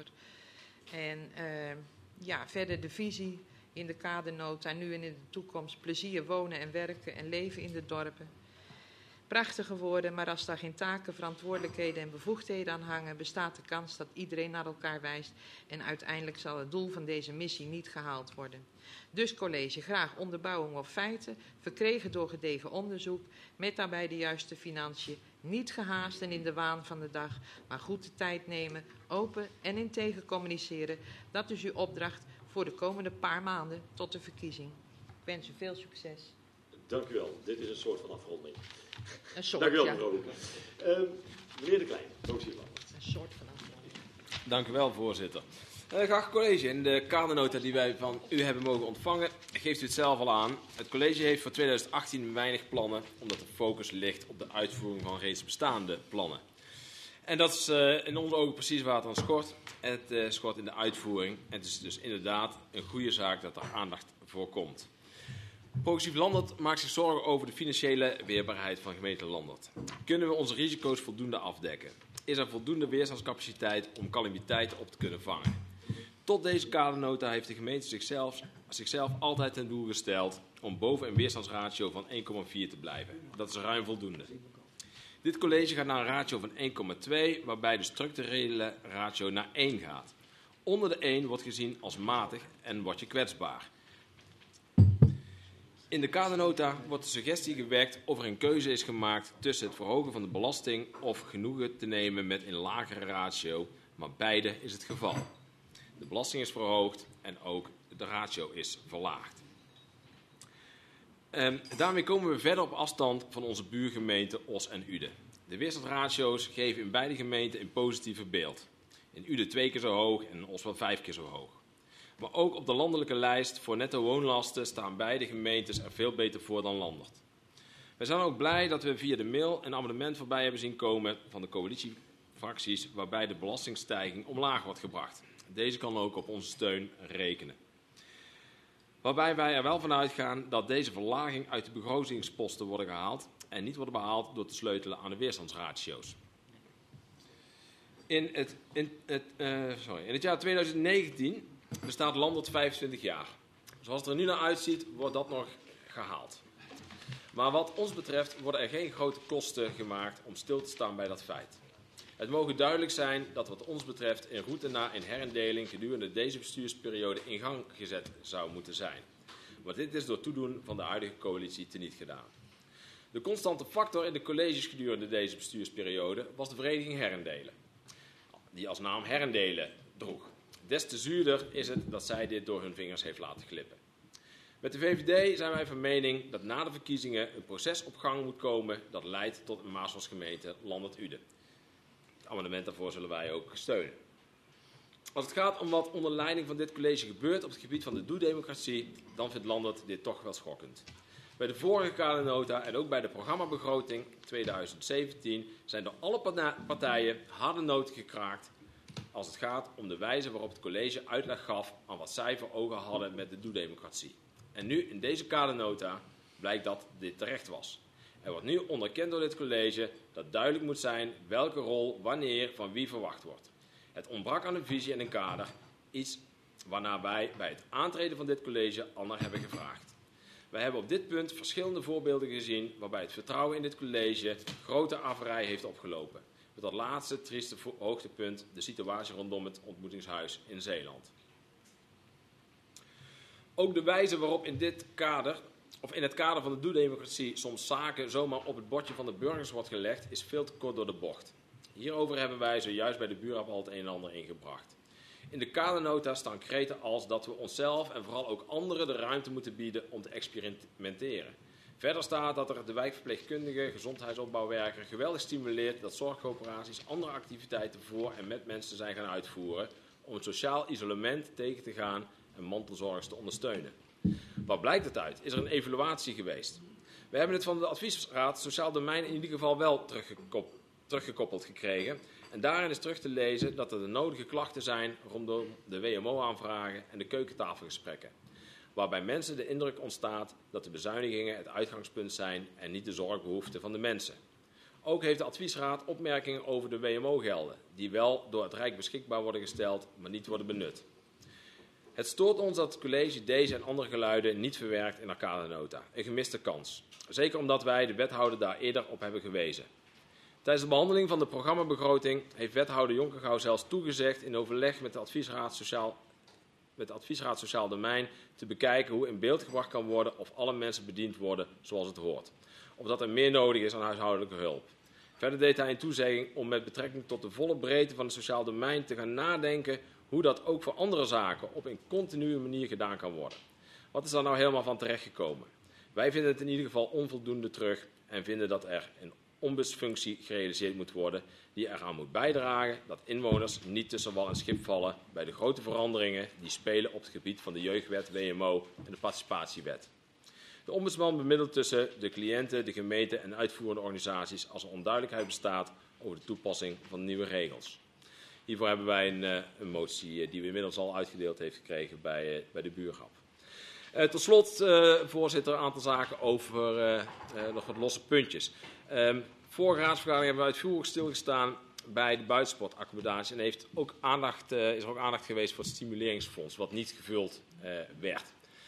En uh, ja, verder de visie in de kadernota. Nu en in de toekomst plezier wonen en werken en leven in de dorpen. Prachtige woorden, maar als daar geen taken, verantwoordelijkheden en bevoegdheden aan hangen, bestaat de kans dat iedereen naar elkaar wijst en uiteindelijk zal het doel van deze missie niet gehaald worden. Dus college, graag onderbouwing op feiten, verkregen door gedegen onderzoek, met daarbij de juiste financiën, niet gehaast en in de waan van de dag, maar goed de tijd nemen, open en integer communiceren. Dat is uw opdracht voor de komende paar maanden tot de verkiezing. Ik wens u veel succes. Dank u wel. Dit is een soort van afronding. Een soort, Dank u wel, ja. mevrouw Hoeken. Uh, meneer De Klein, Roosierland. Een soort van afronding. Dank u wel, voorzitter. Uh, graag college, in de kadernota die wij van u hebben mogen ontvangen, geeft u het zelf al aan. Het college heeft voor tweeduizend achttien weinig plannen, omdat de focus ligt op de uitvoering van reeds bestaande plannen. En dat is uh, in onze ogen precies waar het aan schort. Het uh, schort in de uitvoering. En het is dus inderdaad een goede zaak dat er aandacht voor komt. Progressief Landert maakt zich zorgen over de financiële weerbaarheid van gemeente Landert. Kunnen we onze risico's voldoende afdekken? Is er voldoende weerstandscapaciteit om calamiteiten op te kunnen vangen? Tot deze kadernota heeft de gemeente zichzelf, zichzelf altijd ten doel gesteld om boven een weerstandsratio van één komma vier te blijven. Dat is ruim voldoende. Dit college gaat naar een ratio van één komma twee, waarbij de structurele ratio naar één gaat. Onder de één wordt gezien als matig en word je kwetsbaar. In de kadernota wordt de suggestie gewekt of er een keuze is gemaakt tussen het verhogen van de belasting of genoegen te nemen met een lagere ratio, maar beide is het geval. De belasting is verhoogd en ook de ratio is verlaagd. Um, daarmee komen we verder op afstand van onze buurgemeenten Os en Uden. De weerstandsratio's geven in beide gemeenten een positiever beeld. In Uden twee keer zo hoog en in Os wel vijf keer zo hoog. Maar ook op de landelijke lijst voor netto woonlasten staan beide gemeentes er veel beter voor dan Landert. We zijn ook blij dat we via de mail een amendement voorbij hebben zien komen van de coalitiefracties waarbij de belastingstijging omlaag wordt gebracht. Deze kan ook op onze steun rekenen. Waarbij wij er wel van uitgaan dat deze verlaging uit de begrotingsposten worden gehaald en niet worden behaald door te sleutelen aan de weerstandsratio's. In het, in het, uh, sorry, in het jaar tweeduizend negentien bestaat Landert vijfentwintig jaar. Zoals het er nu naar uitziet, wordt dat nog gehaald. Maar wat ons betreft worden er geen grote kosten gemaakt om stil te staan bij dat feit. Het mogen duidelijk zijn dat wat ons betreft een route naar een herindeling gedurende deze bestuursperiode in gang gezet zou moeten zijn. Maar dit is door toedoen van de huidige coalitie teniet gedaan. De constante factor in de colleges gedurende deze bestuursperiode was de vereniging Herendelen, die als naam Herendelen droeg. Des te zuurder is het dat zij dit door hun vingers heeft laten glippen. Met de V V D zijn wij van mening dat na de verkiezingen een proces op gang moet komen dat leidt tot een Maaswasgemeente Landert-Uden. Het amendement daarvoor zullen wij ook steunen. Als het gaat om wat onder leiding van dit college gebeurt op het gebied van de doe-democratie, dan vindt Landert dit toch wel schokkend. Bij de vorige kadernota en ook bij de programmabegroting tweeduizend zeventien zijn door alle partijen harde noten gekraakt als het gaat om de wijze waarop het college uitleg gaf aan wat zij voor ogen hadden met de doe-democratie. En nu in deze kadernota blijkt dat dit terecht was. Er wordt nu onderkend door dit college dat duidelijk moet zijn welke rol wanneer van wie verwacht wordt. Het ontbrak aan een visie en een kader, iets waarnaar wij bij het aantreden van dit college al naar hebben gevraagd. Wij hebben op dit punt verschillende voorbeelden gezien waarbij het vertrouwen in dit college grote averij heeft opgelopen. Met dat laatste trieste hoogtepunt de situatie rondom het ontmoetingshuis in Zeeland. Ook de wijze waarop in dit kader, of in het kader van de doedemocratie, soms zaken zomaar op het bordje van de burgers wordt gelegd, is veel te kort door de bocht. Hierover hebben wij zojuist bij de buurraad al het een en ander ingebracht. In de kadernota staan kreten als dat we onszelf en vooral ook anderen de ruimte moeten bieden om te experimenteren. Verder staat dat er de wijkverpleegkundige, gezondheidsopbouwwerker geweldig stimuleert dat zorgcoöperaties andere activiteiten voor en met mensen zijn gaan uitvoeren om het sociaal isolement tegen te gaan en mantelzorgers te ondersteunen. Wat blijkt het uit? Is er een evaluatie geweest? We hebben het van de adviesraad Sociaal Domein in ieder geval wel teruggekop, teruggekoppeld gekregen. En daarin is terug te lezen dat er de nodige klachten zijn rondom de W M O-aanvragen en de keukentafelgesprekken. Waarbij mensen de indruk ontstaat dat de bezuinigingen het uitgangspunt zijn en niet de zorgbehoeften van de mensen. Ook heeft de adviesraad opmerkingen over de W M O-gelden, die wel door het Rijk beschikbaar worden gesteld, maar niet worden benut. Het stoort ons dat het college deze en andere geluiden niet verwerkt in haar kadernota. Een gemiste kans. Zeker omdat wij de wethouder daar eerder op hebben gewezen. Tijdens de behandeling van de programmabegroting heeft wethouder Jonkergouw zelfs toegezegd in overleg met de adviesraad Sociaal, met de adviesraad Sociaal Domein te bekijken hoe in beeld gebracht kan worden of alle mensen bediend worden zoals het hoort. Of dat er meer nodig is aan huishoudelijke hulp. Verder deed hij een toezegging om met betrekking tot de volle breedte van het Sociaal Domein te gaan nadenken hoe dat ook voor andere zaken op een continue manier gedaan kan worden. Wat is daar nou helemaal van terechtgekomen? Wij vinden het in ieder geval onvoldoende terug en vinden dat er een ombudsfunctie gerealiseerd moet worden die eraan moet bijdragen dat inwoners niet tussen wal en schip vallen bij de grote veranderingen die spelen op het gebied van de jeugdwet, W M O en de participatiewet. De ombudsman bemiddelt tussen de cliënten, de gemeente en uitvoerende organisaties als er onduidelijkheid bestaat over de toepassing van de nieuwe regels. Hiervoor hebben wij een, een motie die we inmiddels al uitgedeeld heeft gekregen bij, bij de buurraad. Uh, tot slot, uh, voorzitter, een aantal zaken over uh, uh, nog wat losse puntjes. Um, vorige raadsvergadering hebben we uitvoerig stilgestaan bij de buitensportaccommodatie en heeft ook aandacht, uh, is er ook aandacht geweest voor het stimuleringsfonds, wat niet gevuld uh, werd.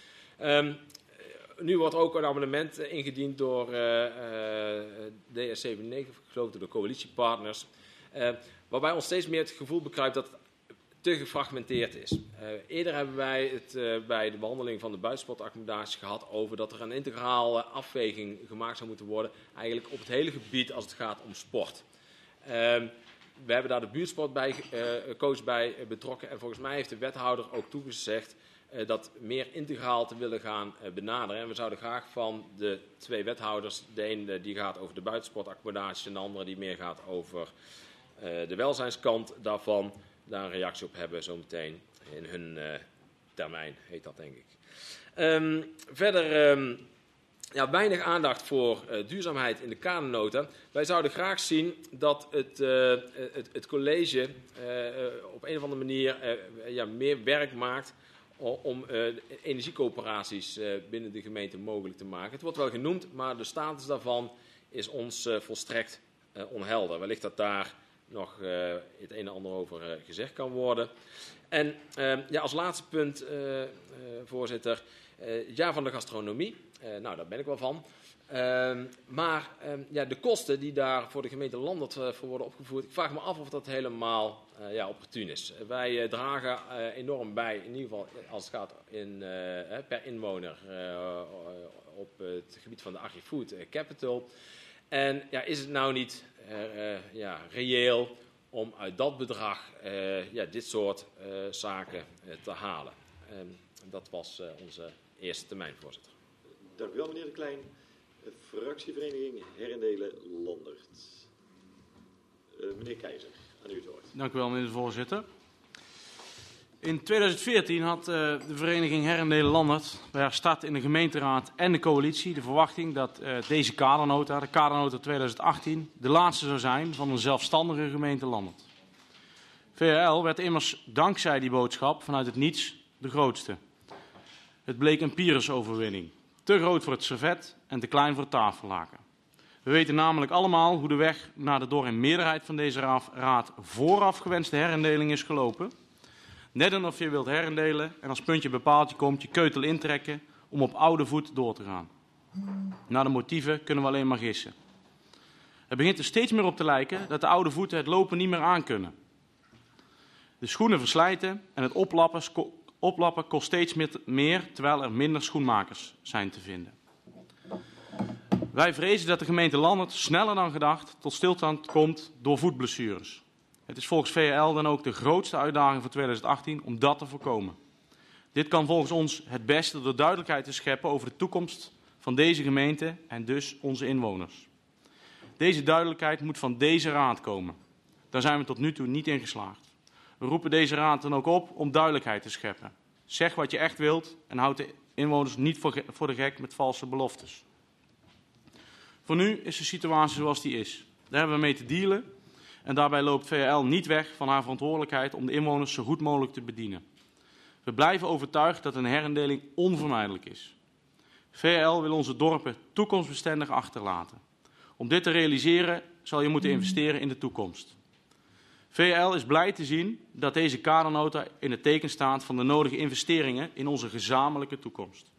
Um, nu wordt ook een amendement uh, ingediend door uh, uh, D S zevenennegentig, ik geloof door de coalitiepartners, uh, waarbij ons steeds meer het gevoel bekruipt dat het te gefragmenteerd is. Uh, eerder hebben wij het uh, bij de behandeling van de buitensportaccommodatie gehad over dat er een integrale afweging gemaakt zou moeten worden, eigenlijk op het hele gebied als het gaat om sport. Uh, we hebben daar de buurtsport bij, uh, coach bij uh, betrokken en volgens mij heeft de wethouder ook toegezegd uh, dat meer integraal te willen gaan uh, benaderen. En we zouden graag van de twee wethouders, de een uh, die gaat over de buitensportaccommodatie en de andere die meer gaat over uh, de welzijnskant daarvan, daar een reactie op hebben zometeen in hun uh, termijn, heet dat denk ik. Um, verder um, ja, weinig aandacht voor uh, duurzaamheid in de kadernota. Wij zouden graag zien dat het, uh, het, het college uh, op een of andere manier uh, ja, meer werk maakt om uh, energiecoöperaties uh, binnen de gemeente mogelijk te maken. Het wordt wel genoemd, maar de status daarvan is ons uh, volstrekt uh, onhelder. Wellicht dat daar nog uh, het een en ander over uh, gezegd kan worden. En uh, ja, als laatste punt, uh, uh, voorzitter, uh, het jaar van de gastronomie. Uh, nou, daar ben ik wel van. Uh, maar uh, ja, de kosten die daar voor de gemeente Landert uh, voor worden opgevoerd, ik vraag me af of dat helemaal uh, ja, opportun is. Uh, wij uh, dragen uh, enorm bij, in ieder geval als het gaat in, uh, per inwoner uh, op het gebied van de Agri-Food Capital. En ja, is het nou niet uh, uh, ja, reëel om uit dat bedrag uh, ja, dit soort uh, zaken uh, te halen? Uh, dat was uh, onze eerste termijn, voorzitter. Dank u wel, meneer De Klein. Fractievereniging Herendelen Landert. Uh, meneer Keizer, aan u het woord. Dank u wel, meneer de voorzitter. In tweeduizend veertien had uh, de vereniging Herendelen Landert bij haar start in de gemeenteraad en de coalitie de verwachting dat uh, deze kadernota, de kadernota tweeduizend achttien, de laatste zou zijn van een zelfstandige gemeente Landert. V R L werd immers dankzij die boodschap vanuit het niets de grootste. Het bleek een Pyrrhus-overwinning. Te groot voor het servet en te klein voor het tafellaken. We weten namelijk allemaal hoe de weg naar de door een meerderheid van deze raad vooraf gewenste herindeling is gelopen. Net en of je wilt herindelen en als puntje bij paaltje komt je keutel intrekken om op oude voet door te gaan. Naar de motieven kunnen we alleen maar gissen. Het begint er steeds meer op te lijken dat de oude voeten het lopen niet meer aankunnen. De schoenen verslijten en het oplappen Oplappen kost steeds meer, terwijl er minder schoenmakers zijn te vinden. Wij vrezen dat de gemeente Lannert sneller dan gedacht tot stilstand komt door voetblessures. Het is volgens V L dan ook de grootste uitdaging voor tweeduizend achttien om dat te voorkomen. Dit kan volgens ons het beste door duidelijkheid te scheppen over de toekomst van deze gemeente en dus onze inwoners. Deze duidelijkheid moet van deze raad komen. Daar zijn we tot nu toe niet in geslaagd. We roepen deze raad dan ook op om duidelijkheid te scheppen. Zeg wat je echt wilt en houd de inwoners niet voor de gek met valse beloftes. Voor nu is de situatie zoals die is. Daar hebben we mee te dealen en daarbij loopt V L niet weg van haar verantwoordelijkheid om de inwoners zo goed mogelijk te bedienen. We blijven overtuigd dat een herindeling onvermijdelijk is. V L wil onze dorpen toekomstbestendig achterlaten. Om dit te realiseren zal je moeten investeren in de toekomst. V L is blij te zien dat deze kadernota in het teken staat van de nodige investeringen in onze gezamenlijke toekomst.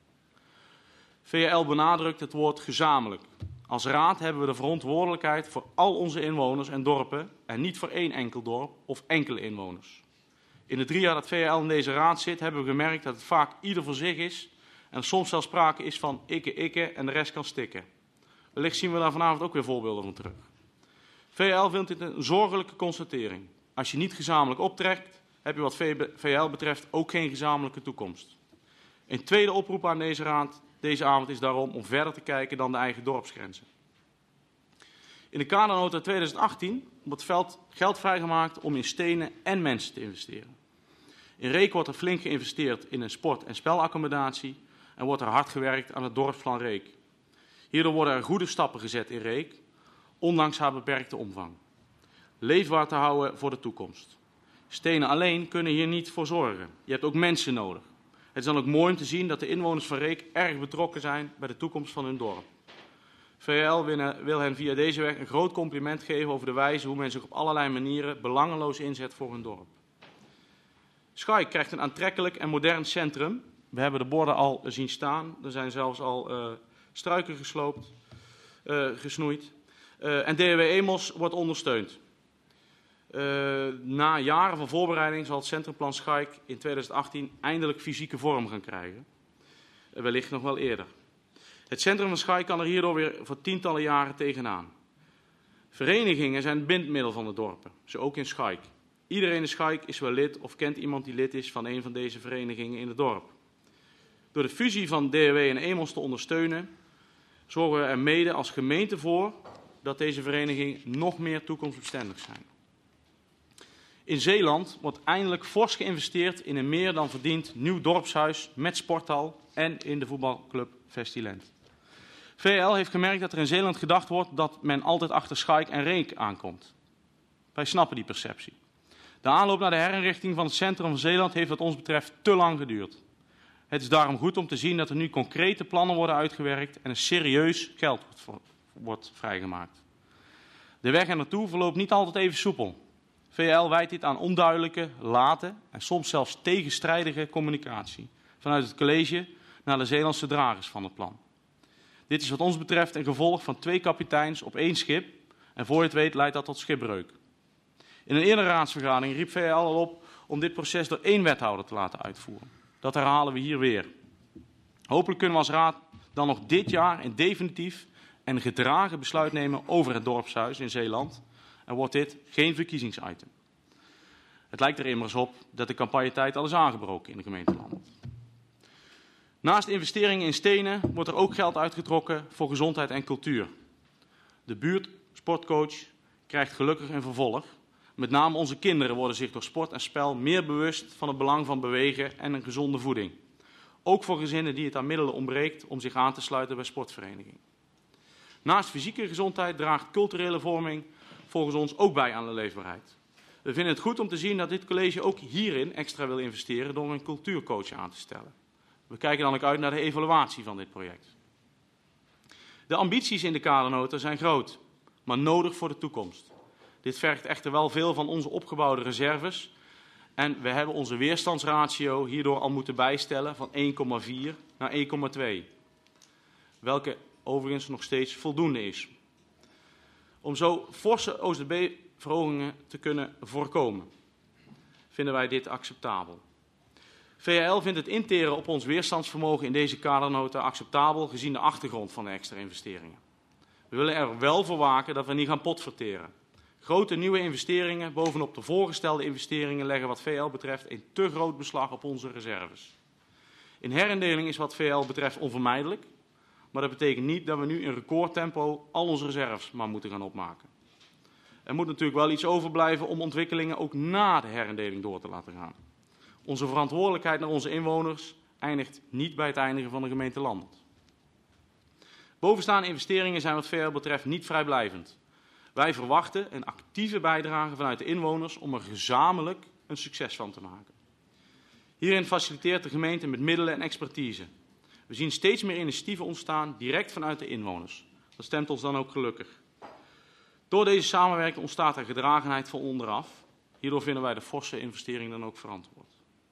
V L benadrukt het woord gezamenlijk. Als raad hebben we de verantwoordelijkheid voor al onze inwoners en dorpen en niet voor één enkel dorp of enkele inwoners. In de drie jaar dat V L in deze raad zit hebben we gemerkt dat het vaak ieder voor zich is en soms zelfs sprake is van ikke ikke en de rest kan stikken. Wellicht zien we daar vanavond ook weer voorbeelden van terug. V L vindt dit een zorgelijke constatering. Als je niet gezamenlijk optrekt, heb je wat V L betreft ook geen gezamenlijke toekomst. Een tweede oproep aan deze raad deze avond is daarom om verder te kijken dan de eigen dorpsgrenzen. In de kadernota tweeduizend achttien wordt geld vrijgemaakt om in stenen en mensen te investeren. In Reek wordt er flink geïnvesteerd in een sport- en spelaccommodatie en wordt er hard gewerkt aan het dorpsplan Reek. Hierdoor worden er goede stappen gezet in Reek, ondanks haar beperkte omvang. Leefbaar te houden voor de toekomst. Stenen alleen kunnen hier niet voor zorgen. Je hebt ook mensen nodig. Het is dan ook mooi om te zien dat de inwoners van Reek erg betrokken zijn bij de toekomst van hun dorp. V L wil hen via deze weg een groot compliment geven over de wijze hoe men zich op allerlei manieren belangeloos inzet voor hun dorp. Schaik krijgt een aantrekkelijk en modern centrum. We hebben de borden al zien staan. Er zijn zelfs al uh, struiken gesloopt, uh, gesnoeid. Uh, en D W Emos wordt ondersteund. Uh, na jaren van voorbereiding zal het centrumplan Schaik in tweeduizend achttien eindelijk fysieke vorm gaan krijgen. Uh, wellicht nog wel eerder. Het centrum van Schaik kan er hierdoor weer voor tientallen jaren tegenaan. Verenigingen zijn het bindmiddel van de dorpen, zo ook in Schaik. Iedereen in Schaik is wel lid of kent iemand die lid is van een van deze verenigingen in het dorp. Door de fusie van D W en Emos te ondersteunen, zorgen we er mede als gemeente voor dat deze verenigingen nog meer toekomstbestendig zijn. In Zeeland wordt eindelijk fors geïnvesteerd in een meer dan verdiend nieuw dorpshuis met sporthal en in de voetbalclub Vestilent. V L heeft gemerkt dat er in Zeeland gedacht wordt dat men altijd achter Schaik en Reek aankomt. Wij snappen die perceptie. De aanloop naar de herinrichting van het centrum van Zeeland heeft wat ons betreft te lang geduurd. Het is daarom goed om te zien dat er nu concrete plannen worden uitgewerkt en er serieus geld wordt vrijgemaakt. De weg er naartoe verloopt niet altijd even soepel. V L wijt dit aan onduidelijke, late en soms zelfs tegenstrijdige communicatie vanuit het college naar de Zeelandse dragers van het plan. Dit is wat ons betreft een gevolg van twee kapiteins op één schip en voor je het weet leidt dat tot schipbreuk. In een eerdere raadsvergadering riep V L al op om dit proces door één wethouder te laten uitvoeren. Dat herhalen we hier weer. Hopelijk kunnen we als raad dan nog dit jaar een definitief en gedragen besluit nemen over het dorpshuis in Zeeland en wordt dit geen verkiezingsitem. Het lijkt er immers op dat de campagnetijd al is aangebroken in de gemeente Lannert. Naast investeringen in stenen wordt er ook geld uitgetrokken voor gezondheid en cultuur. De buurtsportcoach krijgt gelukkig een vervolg. Met name onze kinderen worden zich door sport en spel meer bewust van het belang van bewegen en een gezonde voeding. Ook voor gezinnen die het aan middelen ontbreekt om zich aan te sluiten bij sportverenigingen. Naast fysieke gezondheid draagt culturele vorming volgens ons ook bij aan de leefbaarheid. We vinden het goed om te zien dat dit college ook hierin extra wil investeren door een cultuurcoach aan te stellen. We kijken dan ook uit naar de evaluatie van dit project. De ambities in de kadernota zijn groot, maar nodig voor de toekomst. Dit vergt echter wel veel van onze opgebouwde reserves en we hebben onze weerstandsratio hierdoor al moeten bijstellen van één komma vier naar één komma twee. Welke overigens nog steeds voldoende is. Om zo forse O Z B-verhogingen te kunnen voorkomen, vinden wij dit acceptabel. V H L vindt het interen op ons weerstandsvermogen in deze kadernota acceptabel gezien de achtergrond van de extra investeringen. We willen er wel voor waken dat we niet gaan potverteren. Grote nieuwe investeringen bovenop de voorgestelde investeringen leggen wat V H L betreft een te groot beslag op onze reserves. In herindeling is wat V H L betreft onvermijdelijk, maar dat betekent niet dat we nu in recordtempo al onze reserves maar moeten gaan opmaken. Er moet natuurlijk wel iets overblijven om ontwikkelingen ook na de herindeling door te laten gaan. Onze verantwoordelijkheid naar onze inwoners eindigt niet bij het eindigen van de gemeente Landert. Bovenstaande investeringen zijn wat V H L betreft niet vrijblijvend. Wij verwachten een actieve bijdrage vanuit de inwoners om er gezamenlijk een succes van te maken. Hierin faciliteert de gemeente met middelen en expertise. We zien steeds meer initiatieven ontstaan direct vanuit de inwoners. Dat stemt ons dan ook gelukkig. Door deze samenwerking ontstaat er gedragenheid van onderaf. Hierdoor vinden wij de forse investering dan ook verantwoord.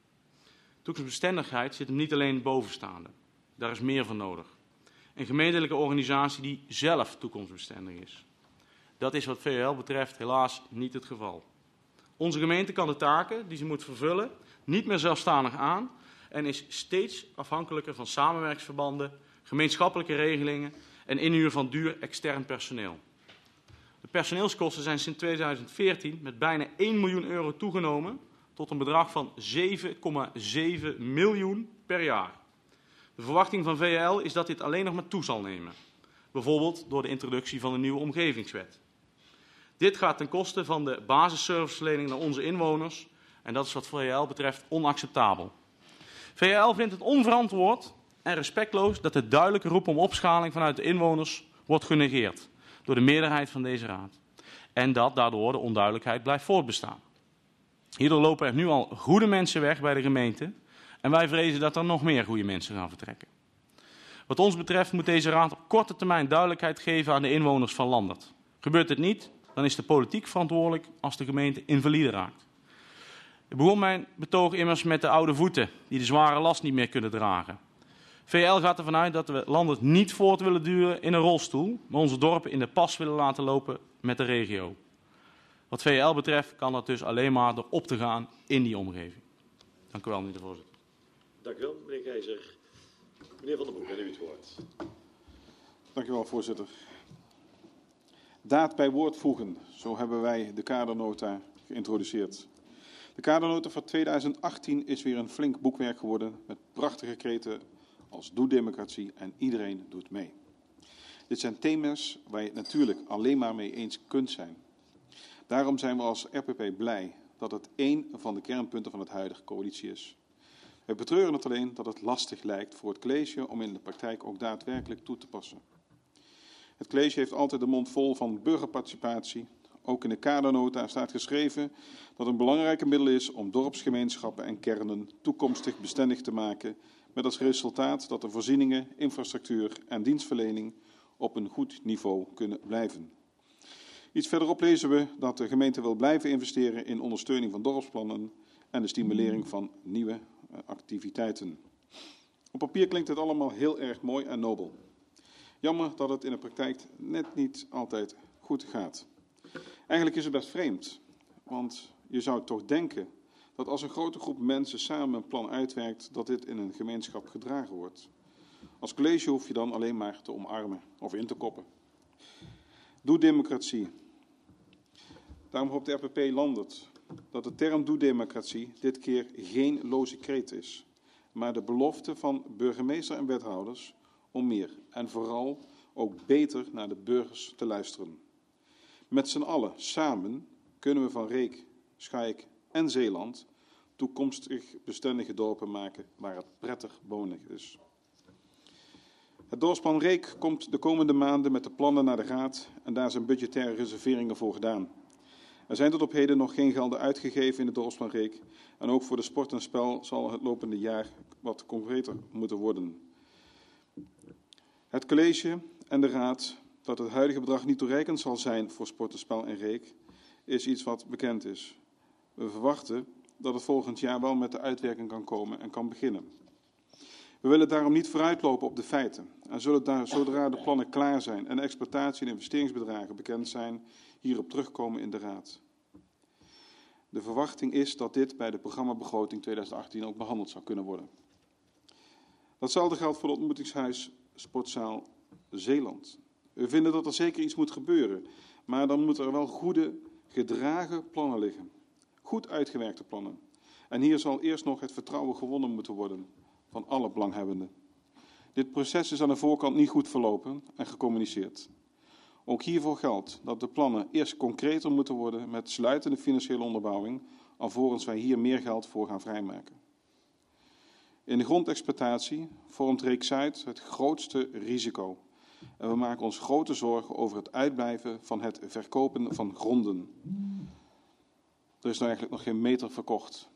Toekomstbestendigheid zit hem niet alleen in het bovenstaande. Daar is meer voor nodig. Een gemeentelijke organisatie die zelf toekomstbestendig is. Dat is wat V H L betreft helaas niet het geval. Onze gemeente kan de taken die ze moet vervullen niet meer zelfstandig aan en is steeds afhankelijker van samenwerksverbanden, gemeenschappelijke regelingen en inhuur van duur extern personeel. De personeelskosten zijn sinds tweeduizend veertien met bijna één miljoen euro toegenomen tot een bedrag van zeven komma zeven miljoen per jaar. De verwachting van V H L is dat dit alleen nog maar toe zal nemen. Bijvoorbeeld door de introductie van de nieuwe omgevingswet. Dit gaat ten koste van de basisserviceverlening naar onze inwoners en dat is wat V H L betreft onacceptabel. V H L vindt het onverantwoord en respectloos dat de duidelijke roep om opschaling vanuit de inwoners wordt genegeerd door de meerderheid van deze raad. En dat daardoor de onduidelijkheid blijft voortbestaan. Hierdoor lopen er nu al goede mensen weg bij de gemeente en wij vrezen dat er nog meer goede mensen gaan vertrekken. Wat ons betreft moet deze raad op korte termijn duidelijkheid geven aan de inwoners van Landert. Gebeurt dit niet, dan is de politiek verantwoordelijk als de gemeente invalide raakt. Ik begon mijn betoog immers met de oude voeten die de zware last niet meer kunnen dragen. V H L gaat ervan uit dat we Landert niet voort willen duwen in een rolstoel, maar onze dorpen in de pas willen laten lopen met de regio. Wat V H L betreft kan dat dus alleen maar door op te gaan in die omgeving. Dank u wel, meneer de voorzitter. Dank u wel, meneer Keizer. Meneer Van den Broek, aan u het woord. Dank u wel, voorzitter. Daad bij woord voegen, zo hebben wij de kadernota geïntroduceerd. De kadernota van tweeduizend achttien is weer een flink boekwerk geworden met prachtige kreten als doe democratie en iedereen doet mee. Dit zijn thema's waar je het natuurlijk alleen maar mee eens kunt zijn. Daarom zijn we als R P P blij dat het één van de kernpunten van het huidige coalitie is. We betreuren het alleen dat het lastig lijkt voor het college om in de praktijk ook daadwerkelijk toe te passen. Het college heeft altijd de mond vol van burgerparticipatie. Ook in de kadernota staat geschreven dat een belangrijke middel is om dorpsgemeenschappen en kernen toekomstig bestendig te maken, met als resultaat dat de voorzieningen, infrastructuur en dienstverlening op een goed niveau kunnen blijven. Iets verderop lezen we dat de gemeente wil blijven investeren in ondersteuning van dorpsplannen en de stimulering van nieuwe activiteiten. Op papier klinkt het allemaal heel erg mooi en nobel. Jammer dat het in de praktijk net niet altijd goed gaat. Eigenlijk is het best vreemd, want je zou toch denken dat als een grote groep mensen samen een plan uitwerkt, dat dit in een gemeenschap gedragen wordt. Als college hoef je dan alleen maar te omarmen of in te koppen. Doe democratie. Daarom hoopt de R P P Landert dat de term doe democratie dit keer geen loze kreet is, maar de belofte van burgemeester en wethouders om meer en vooral ook beter naar de burgers te luisteren. Met z'n allen, samen, kunnen we van Reek, Schaik en Zeeland toekomstig bestendige dorpen maken waar het prettig wonen is. Het dorpsplan Reek komt de komende maanden met de plannen naar de Raad en daar zijn budgettaire reserveringen voor gedaan. Er zijn tot op heden nog geen gelden uitgegeven in het dorpsplan Reek en ook voor de sport en spel zal het lopende jaar wat concreter moeten worden. Het college en de Raad dat het huidige bedrag niet toereikend zal zijn voor sport en spel en Reek is iets wat bekend is. We verwachten dat het volgend jaar wel met de uitwerking kan komen en kan beginnen. We willen daarom niet vooruitlopen op de feiten en zullen daar, zodra de plannen klaar zijn en de exploitatie- en investeringsbedragen bekend zijn, hierop terugkomen in de Raad. De verwachting is dat dit bij de programmabegroting twintig achttien ook behandeld zou kunnen worden. Datzelfde geldt voor het ontmoetingshuis Sportzaal Zeeland. We vinden dat er zeker iets moet gebeuren, maar dan moeten er wel goede, gedragen plannen liggen. Goed uitgewerkte plannen. En hier zal eerst nog het vertrouwen gewonnen moeten worden van alle belanghebbenden. Dit proces is aan de voorkant niet goed verlopen en gecommuniceerd. Ook hiervoor geldt dat de plannen eerst concreter moeten worden met sluitende financiële onderbouwing, alvorens wij hier meer geld voor gaan vrijmaken. In de grondexploitatie vormt Reekzuid het grootste risico. En we maken ons grote zorgen over het uitblijven van het verkopen van gronden. Er is nou eigenlijk nog geen meter verkocht.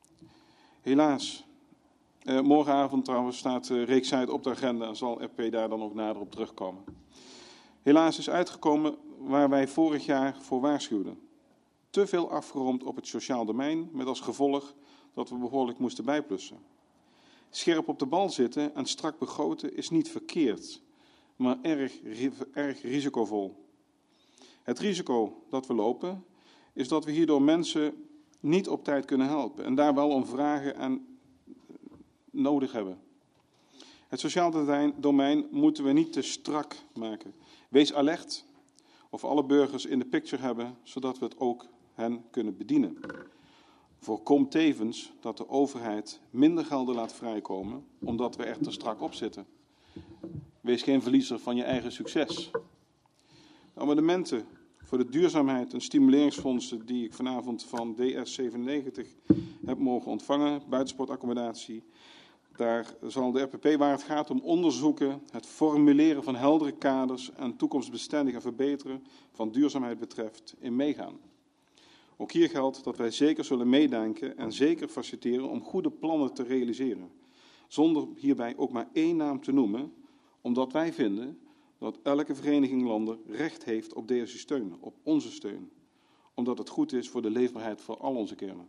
Helaas, eh, morgenavond trouwens staat eh, Reekzuid op de agenda en zal R P daar dan ook nader op terugkomen. Helaas is uitgekomen waar wij vorig jaar voor waarschuwden. Te veel afgerond op het sociaal domein, met als gevolg dat we behoorlijk moesten bijplussen. Scherp op de bal zitten en strak begroten is niet verkeerd, maar erg, erg risicovol. Het risico dat we lopen is dat we hierdoor mensen niet op tijd kunnen helpen en daar wel om vragen en nodig hebben. Het sociaal domein moeten we niet te strak maken. Wees alert of alle burgers in de picture hebben, zodat we het ook hen kunnen bedienen. Voorkom tevens dat de overheid minder gelden laat vrijkomen, omdat we er te strak op zitten. Wees geen verliezer van je eigen succes. De amendementen voor de duurzaamheid en stimuleringsfondsen die ik vanavond van D S zevenennegentig heb mogen ontvangen, buitensportaccommodatie, daar zal de R P P waar het gaat om onderzoeken, het formuleren van heldere kaders en toekomstbestendig en verbeteren van duurzaamheid betreft in meegaan. Ook hier geldt dat wij zeker zullen meedenken en zeker faciliteren om goede plannen te realiseren. Zonder hierbij ook maar één naam te noemen, omdat wij vinden dat elke vereniging landen recht heeft op deze steun, op onze steun. Omdat het goed is voor de leefbaarheid voor al onze kernen.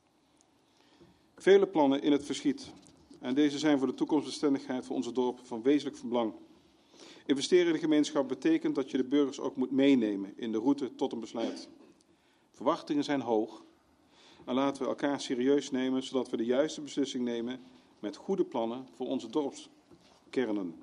Vele plannen in het verschiet. En deze zijn voor de toekomstbestendigheid van onze dorp van wezenlijk belang. Investeren in de gemeenschap betekent dat je de burgers ook moet meenemen in de route tot een besluit. Verwachtingen zijn hoog. En laten we elkaar serieus nemen, zodat we de juiste beslissing nemen met goede plannen voor onze dorpskernen.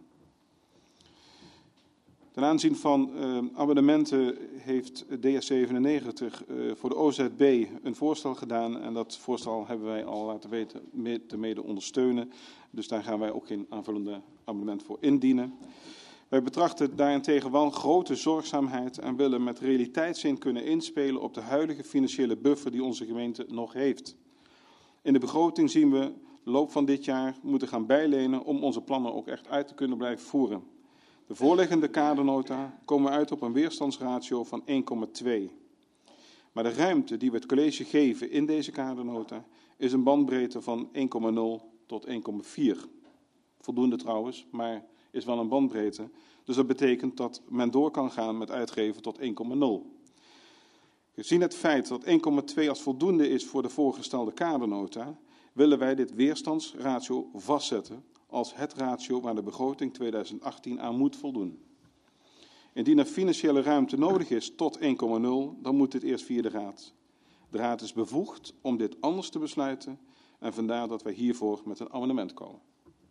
Ten aanzien van uh, abonnementen heeft D S zevenennegentig uh, voor de O Z B een voorstel gedaan. En dat voorstel hebben wij al laten weten mee, te mede ondersteunen. Dus daar gaan wij ook geen aanvullende abonnement voor indienen. Wij betrachten daarentegen wel grote zorgzaamheid en willen met realiteitszin kunnen inspelen op de huidige financiële buffer die onze gemeente nog heeft. In de begroting zien we de loop van dit jaar moeten gaan bijlenen om onze plannen ook echt uit te kunnen blijven voeren. De voorliggende kadernota komen uit op een weerstandsratio van één komma twee. Maar de ruimte die we het college geven in deze kadernota is een bandbreedte van één komma nul tot één komma vier. Voldoende trouwens, maar is wel een bandbreedte. Dus dat betekent dat men door kan gaan met uitgeven tot één komma nul. Gezien het feit dat één komma twee als voldoende is voor de voorgestelde kadernota, willen wij dit weerstandsratio vastzetten als het ratio waar de begroting twintig achttien aan moet voldoen. Indien er financiële ruimte nodig is tot één komma nul, dan moet dit eerst via de Raad. De Raad is bevoegd om dit anders te besluiten en vandaar dat wij hiervoor met een amendement komen.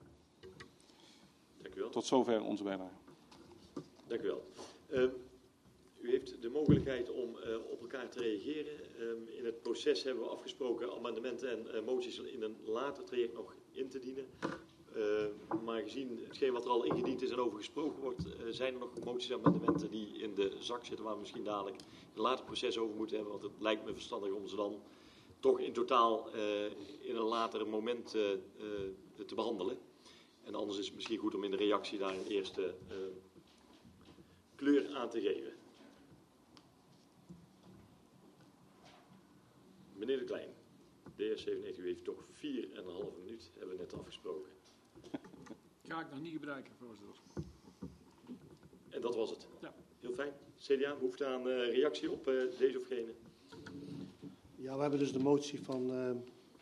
Dank u wel. Tot zover onze bijdrage. Dank u wel. Uh, u heeft de mogelijkheid om uh, op elkaar te reageren. Uh, in het proces hebben we afgesproken amendementen en uh, moties in een later traject nog in te dienen. Uh, maar gezien hetgeen wat er al ingediend is en over gesproken wordt, uh, zijn er nog moties en amendementen die in de zak zitten waar we misschien dadelijk een later proces over moeten hebben. Want het lijkt me verstandig om ze dan toch in totaal uh, in een later moment uh, uh, te behandelen. En anders is het misschien goed om in de reactie daar een eerste uh, kleur aan te geven. Meneer De Klein, D S zevenennegentig, u heeft toch vier en een halve minuut, hebben we net afgesproken. Ga ik nog niet gebruiken, voorzitter. En dat was het? Ja. Heel fijn. C D A, behoefte aan uh, reactie op uh, deze of gene? Ja, we hebben dus de motie van... Uh,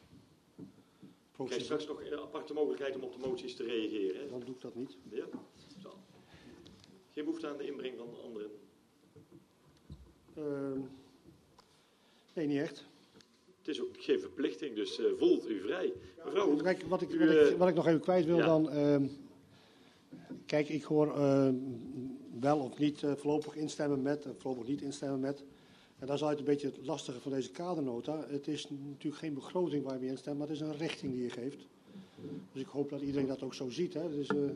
Ik krijg straks nog een aparte mogelijkheid om op de moties te reageren. Hè? Dan doe ik dat niet. Ja? Zo. Geen behoefte aan de inbreng van anderen? Uh, nee, niet echt. het is ook geen verplichting, dus uh, voelt u vrij. Mevrouw, kijk, wat, ik, u, wat, uh, ik, wat ik nog even kwijt wil ja. dan... Uh, kijk, ik hoor uh, wel of niet uh, voorlopig instemmen met, uh, voorlopig niet instemmen met. En dat is altijd een beetje het lastige van deze kadernota. Het is natuurlijk geen begroting waar je mee instemt, maar het is een richting die je geeft. Dus ik hoop dat iedereen dat ook zo ziet. Hè. Dus, uh...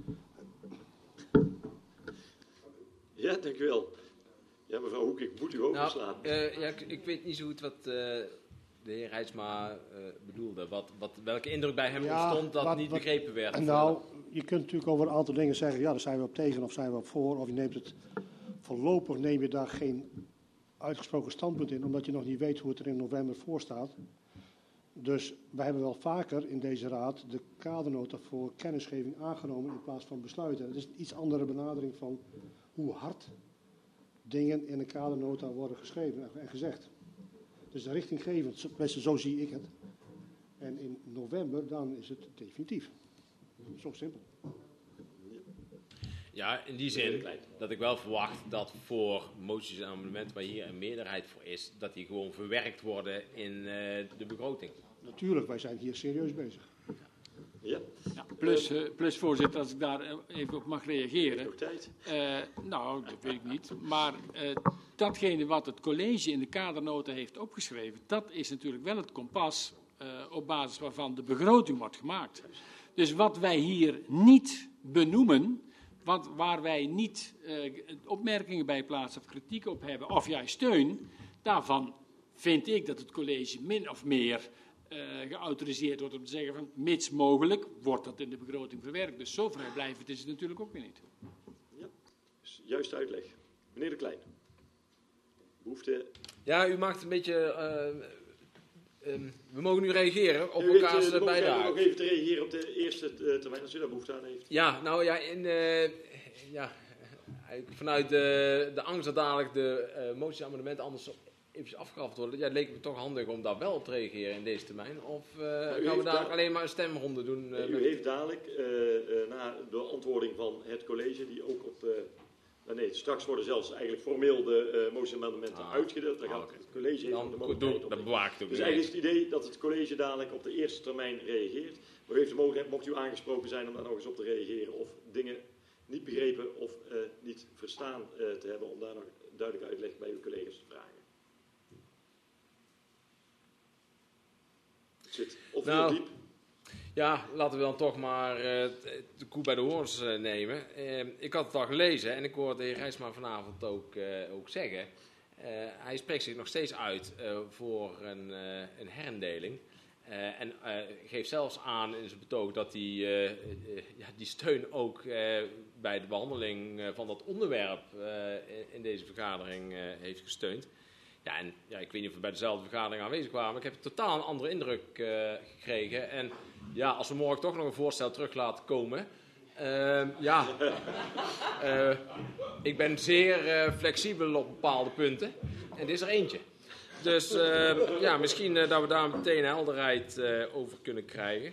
Ja, dank u wel. Ja, mevrouw Hoek, ik moet u overslaan. Nou, uh, ja, ik, ik weet niet zo goed wat uh, de heer Reitsma uh, bedoelde. Wat, wat, welke indruk bij hem ja, ontstond dat wat, niet wat, begrepen werd. Nou, je kunt natuurlijk over een aantal dingen zeggen, ja, daar zijn we op tegen of zijn we op voor. Of je neemt het, voorlopig neem je daar geen uitgesproken standpunt in, omdat je nog niet weet hoe het er in november voor staat. Dus wij hebben wel vaker in deze raad de kadernota voor kennisgeving aangenomen in plaats van besluiten. Het is een iets andere benadering van hoe hard dingen in een kadernota worden geschreven en gezegd. Dus richtinggevend, tenminste zo zie ik het. En in november dan is het definitief. Zo simpel. Ja, in die zin dat ik wel verwacht dat voor moties en amendementen waar hier een meerderheid voor is, dat die gewoon verwerkt worden in uh, de begroting. Natuurlijk, wij zijn hier serieus bezig. Ja. Ja, plus, uh, plus, voorzitter, als ik daar even op mag reageren. Nog tijd? Uh, nou, dat weet ik niet. Maar uh, datgene wat het college in de kadernota heeft opgeschreven, dat is natuurlijk wel het kompas uh, op basis waarvan de begroting wordt gemaakt. Dus wat wij hier niet benoemen, wat, waar wij niet uh, opmerkingen bij plaatsen of kritiek op hebben, of juist steun, daarvan vind ik dat het college min of meer uh, geautoriseerd wordt om te zeggen van, mits mogelijk, wordt dat in de begroting verwerkt. Dus zo vrijblijvend is het natuurlijk ook weer niet. Ja, dus juist uitleg. Meneer De Klein. Behoefte... Ja, u maakt een beetje... Uh, um, we mogen nu reageren op u elkaars weet, uh, bijdrage. nog even te reageren op de eerste uh, termijn, als u daar behoefte aan heeft. Ja, nou ja, in, uh, ja vanuit de, de angst dat dadelijk de uh, moties en amendementen anders even afgerafd worden, ja, het leek me toch handig om daar wel op te reageren in deze termijn. Of uh, gaan we dadelijk da- alleen maar een stemronde doen? Uh, u met... heeft dadelijk, uh, uh, na de antwoording van het college, die ook op... Uh, Nee, straks worden zelfs eigenlijk formeel de uh, moties en amendementen ah, uitgedeeld. Dan gaat okay. het college dan, de mogelijkheid op. Dat bewaakt ook dus eigenlijk is het idee dat het college dadelijk op de eerste termijn reageert. Maar u heeft de mogelijkheid, mocht u aangesproken zijn, om daar nog eens op te reageren. Of dingen niet begrepen of uh, niet verstaan uh, te hebben, om daar nog duidelijke uitleg bij uw collega's te vragen. Het zit of heel nou, diep. Ja, laten we dan toch maar uh, de koe bij de horens uh, nemen. Uh, ik had het al gelezen en ik hoorde de heer Reitsma vanavond ook, uh, ook zeggen. Uh, hij spreekt zich nog steeds uit uh, voor een, uh, een herindeling. Uh, en uh, geeft zelfs aan in zijn betoog dat hij uh, uh, ja, die steun ook uh, bij de behandeling uh, van dat onderwerp uh, in, in deze vergadering uh, heeft gesteund. Ja, en ja, ik weet niet of we bij dezelfde vergadering aanwezig waren, maar ik heb totaal een andere indruk uh, gekregen. En ja, als we morgen toch nog een voorstel terug laten komen. Uh, ja, uh, ik ben zeer uh, flexibel op bepaalde punten. En dit is er eentje. Dus uh, ja, misschien uh, dat we daar meteen helderheid uh, over kunnen krijgen.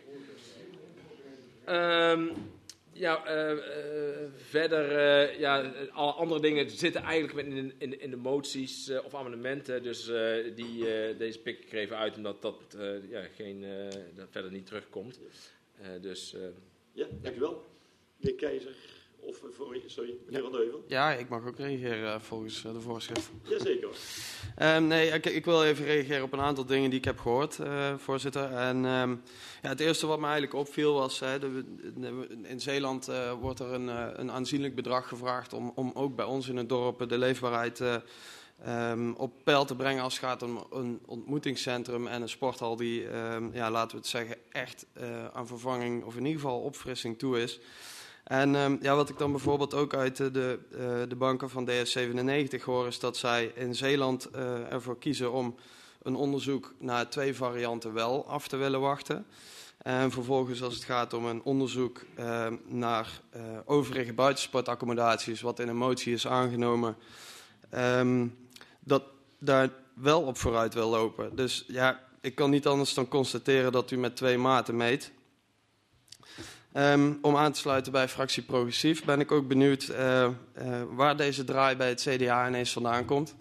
Uh, ja, uh, uh, verder, uh, ja, alle andere dingen zitten eigenlijk in, in, in de moties uh, of amendementen. Dus uh, die, uh, deze pik ik er even uit, omdat dat, uh, ja, geen, uh, dat verder niet terugkomt. Uh, dus, uh, ja, dank u wel. Meneer Keizer, of sorry, sorry meneer ja. Van Deuvel. Ja, ik mag ook reageren volgens uh, de voorschrift. Jazeker. Um, nee, ik, ik wil even reageren op een aantal dingen die ik heb gehoord, uh, voorzitter. En um, ja, het eerste wat me eigenlijk opviel was, hè, de, de, in Zeeland uh, wordt er een, uh, een aanzienlijk bedrag gevraagd om, om ook bij ons in het dorp de leefbaarheid uh, um, op peil te brengen als het gaat om een ontmoetingscentrum en een sporthal die, um, ja, laten we het zeggen, echt uh, aan vervanging of in ieder geval opfrissing toe is. En um, ja, wat ik dan bijvoorbeeld ook uit de, de, uh, de banken van D S zevenennegentig hoor, is dat zij in Zeeland uh, ervoor kiezen om een onderzoek naar twee varianten wel af te willen wachten. En vervolgens als het gaat om een onderzoek uh, naar uh, overige buitensportaccommodaties, wat in een motie is aangenomen, um, dat daar wel op vooruit wil lopen. Dus ja, ik kan niet anders dan constateren dat u met twee maten meet. Um, om aan te sluiten bij fractie Progressief ben ik ook benieuwd uh, uh, waar deze draai bij het C D A ineens vandaan komt.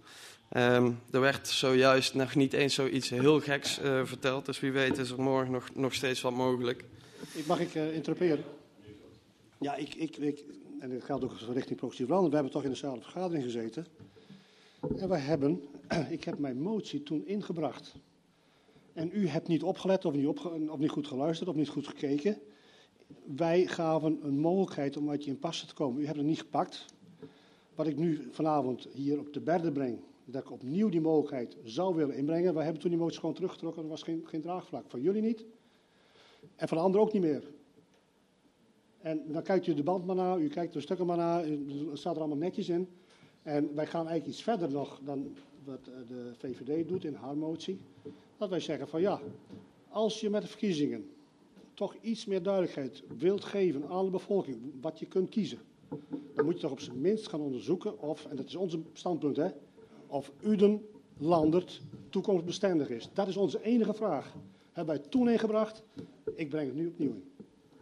Um, er werd zojuist nog niet eens zoiets heel geks uh, verteld, dus wie weet is er morgen nog, nog steeds wat mogelijk. Ik mag ik uh, interroperen? Ja, ik, ik, ik, en dat geldt ook richting progressief landen. We hebben toch in dezelfde vergadering gezeten. En we hebben, ik heb mijn motie toen ingebracht. En u hebt niet opgelet of niet, opge, of niet goed geluisterd of niet goed gekeken. Wij gaven een mogelijkheid om uit je impasse te komen. U hebt het niet gepakt. Wat ik nu vanavond hier op de berde breng, dat ik opnieuw die mogelijkheid zou willen inbrengen. Wij hebben toen die motie gewoon teruggetrokken. Er was geen, geen draagvlak. Van jullie niet. En van de anderen ook niet meer. En dan kijkt u de band maar na, u kijkt de stukken maar na. Het staat er allemaal netjes in. En wij gaan eigenlijk iets verder nog dan wat de V V D doet in haar motie. Dat wij zeggen van ja, als je met de verkiezingen toch iets meer duidelijkheid wilt geven aan de bevolking, wat je kunt kiezen, dan moet je toch op zijn minst gaan onderzoeken of, en dat is ons standpunt, hè, of Uden-Landert toekomstbestendig is. Dat is onze enige vraag. Hebben wij toen ingebracht, ik breng het nu opnieuw in.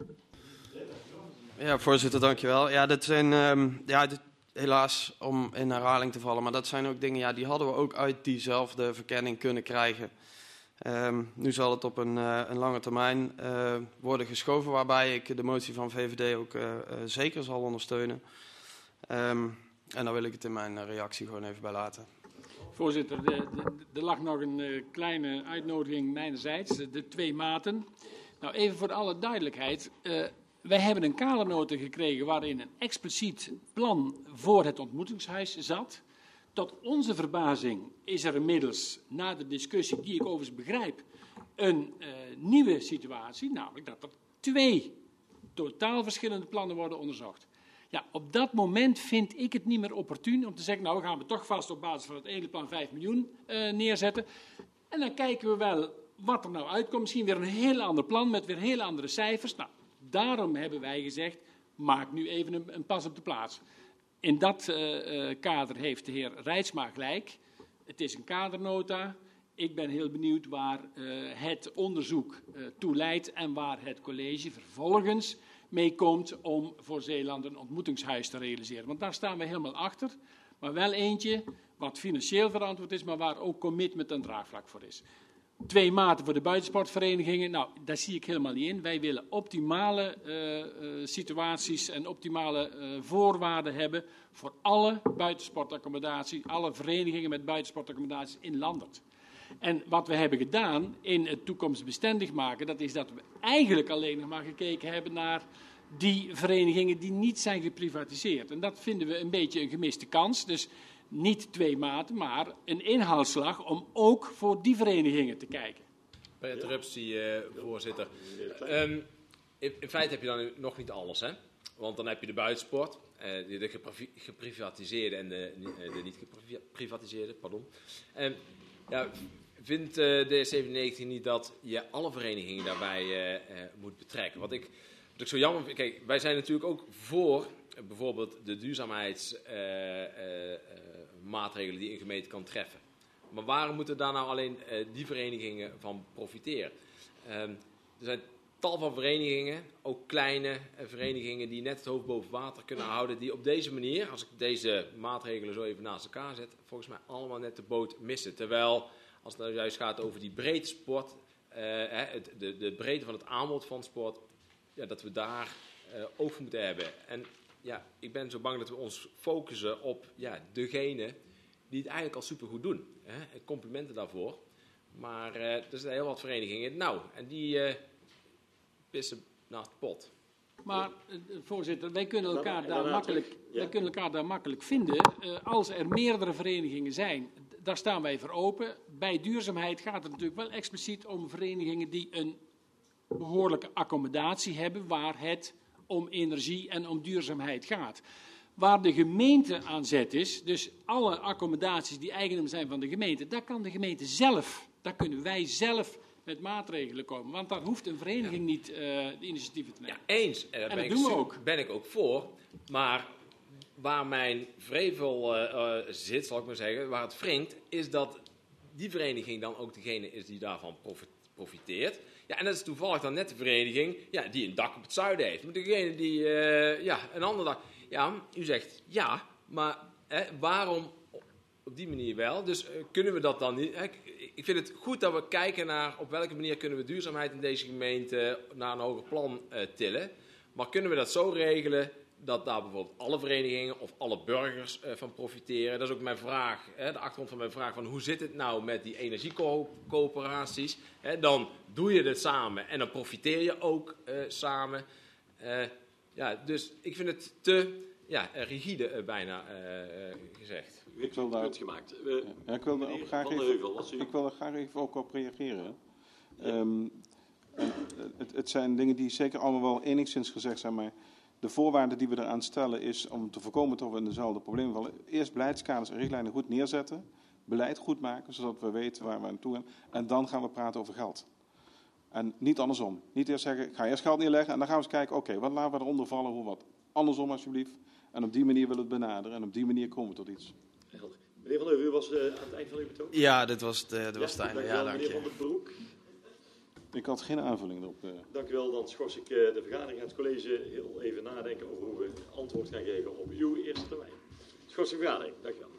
Ja, voorzitter, dankjewel. Ja, dat zijn, um, ja, dit, helaas om in herhaling te vallen, maar dat zijn ook dingen, ja, die hadden we ook uit diezelfde verkenning kunnen krijgen. Um, nu zal het op een, uh, een lange termijn uh, worden geschoven, waarbij ik de motie van V V D ook uh, uh, zeker zal ondersteunen. Um, en daar wil ik het in mijn reactie gewoon even bij laten. Voorzitter, er lag nog een uh, kleine uitnodiging mijnerzijds, de twee maten. Nou, even voor alle duidelijkheid. Uh, wij hebben een kadernota gekregen waarin een expliciet plan voor het ontmoetingshuis zat. Tot onze verbazing is er inmiddels, na de discussie die ik overigens begrijp, een uh, nieuwe situatie. Namelijk dat er twee totaal verschillende plannen worden onderzocht. Ja, op dat moment vind ik het niet meer opportun om te zeggen, nou, we gaan we toch vast op basis van het ene plan vijf miljoen uh, neerzetten. En dan kijken we wel wat er nou uitkomt. Misschien weer een heel ander plan met weer heel andere cijfers. Nou, daarom hebben wij gezegd, maak nu even een, een pas op de plaats. In dat uh, uh, kader heeft de heer Reitsma gelijk. Het is een kadernota. Ik ben heel benieuwd waar uh, het onderzoek uh, toe leidt en waar het college vervolgens mee komt om voor Zeeland een ontmoetingshuis te realiseren. Want daar staan we helemaal achter. Maar wel eentje wat financieel verantwoord is, maar waar ook commitment en draagvlak voor is. Twee maten voor de buitensportverenigingen. Nou, daar zie ik helemaal niet in. Wij willen optimale uh, uh, situaties en optimale uh, voorwaarden hebben voor alle buitensportaccommodaties, alle verenigingen met buitensportaccommodaties in Landert. En wat we hebben gedaan in het toekomstbestendig maken, dat is dat we eigenlijk alleen nog maar gekeken hebben naar die verenigingen die niet zijn geprivatiseerd. En dat vinden we een beetje een gemiste kans. Dus niet twee maten, maar een inhaalslag om ook voor die verenigingen te kijken. Per interruptie, uh, voorzitter. Um, in, in feite heb je dan nog niet alles, hè? Want dan heb je de buitensport, uh, de geprivatiseerde en de, de niet geprivatiseerde, pardon. Um, ja, vindt uh, D S zevenennegentig niet dat je alle verenigingen daarbij uh, uh, moet betrekken? Wat ik, wat ik zo jammer vind, kijk, wij zijn natuurlijk ook voor uh, bijvoorbeeld de duurzaamheidsmaatregelen uh, uh, die een gemeente kan treffen. Maar waarom moeten daar nou alleen uh, die verenigingen van profiteren? Uh, er zijn tal van verenigingen, ook kleine uh, verenigingen die net het hoofd boven water kunnen houden, die op deze manier, als ik deze maatregelen zo even naast elkaar zet, volgens mij allemaal net de boot missen. Terwijl, als het nou juist gaat over die breedte sport, uh, het, de, de breedte van het aanbod van sport, ja, dat we daar uh, oog voor moeten hebben. En ja, ik ben zo bang dat we ons focussen op ja, degene die het eigenlijk al supergoed doen. Hè? Complimenten daarvoor. Maar uh, er zijn heel wat verenigingen. Nou, en die uh, pissen naar het pot. Maar, uh, voorzitter, wij kunnen elkaar daar makkelijk, wij kunnen elkaar daar makkelijk vinden. Uh, als er meerdere verenigingen zijn, daar staan wij voor open. Bij duurzaamheid gaat het natuurlijk wel expliciet om verenigingen die een behoorlijke accommodatie hebben, waar het om energie en om duurzaamheid gaat. Waar de gemeente aan zet is, dus alle accommodaties die eigendom zijn van de gemeente, daar kan de gemeente zelf, daar kunnen wij zelf met maatregelen komen. Want daar hoeft een vereniging ja. niet uh, de initiatieven te nemen. Ja, eens. En daar ben, ik ook. ben ik ook voor. Maar waar mijn vrevel uh, uh, zit, zal ik maar zeggen, waar het wringt, is dat die vereniging dan ook degene is die daarvan profiteert. Ja, en dat is toevallig dan net de vereniging ja, die een dak op het zuiden heeft. Maar degene die uh, ja, een ander dak... Ja, u zegt ja, maar hè, waarom op die manier wel. Dus uh, kunnen we dat dan niet... Hè? Ik vind het goed dat we kijken naar op welke manier kunnen we duurzaamheid in deze gemeente naar een hoger plan uh, tillen. Maar kunnen we dat zo regelen dat daar bijvoorbeeld alle verenigingen of alle burgers uh, van profiteren? Dat is ook mijn vraag, hè, de achtergrond van mijn vraag, van hoe zit het nou met die energiecoöperaties? Hè, dan doe je het samen en dan profiteer je ook uh, samen. Uh, ja, dus ik vind het te ja, rigide uh, bijna uh, gezegd. U heeft het punt gemaakt. Uh, ja, ik wil er ook graag even, Heuvel, u... ik wil er graag even ook op reageren. Ja. Um, het, het zijn dingen die zeker allemaal wel enigszins gezegd zijn, maar de voorwaarde die we eraan stellen is om te voorkomen dat we in dezelfde problemen vallen. Eerst beleidskaders en richtlijnen goed neerzetten, beleid goed maken, zodat we weten waar we aan toe gaan. En dan gaan we praten over geld. En niet andersom. Niet eerst zeggen, ik ga eerst geld neerleggen en dan gaan we eens kijken, oké, okay, wat laten we eronder vallen, hoe wat. Andersom alsjeblieft. En op die manier willen we het benaderen en op die manier komen we tot iets. Helder. Meneer Van Heuvel, u was uh, aan het eind van uw betoog? Ja, dit was het, uh, dit was ja, het einde. Ja, dank meneer je. Van den Broek. Ik had geen aanvulling erop. Uh. Dank u wel. Dan schors ik uh, de vergadering. Het college heel even nadenken over hoe we antwoord gaan geven op uw eerste termijn. Schors de vergadering. Dank u wel.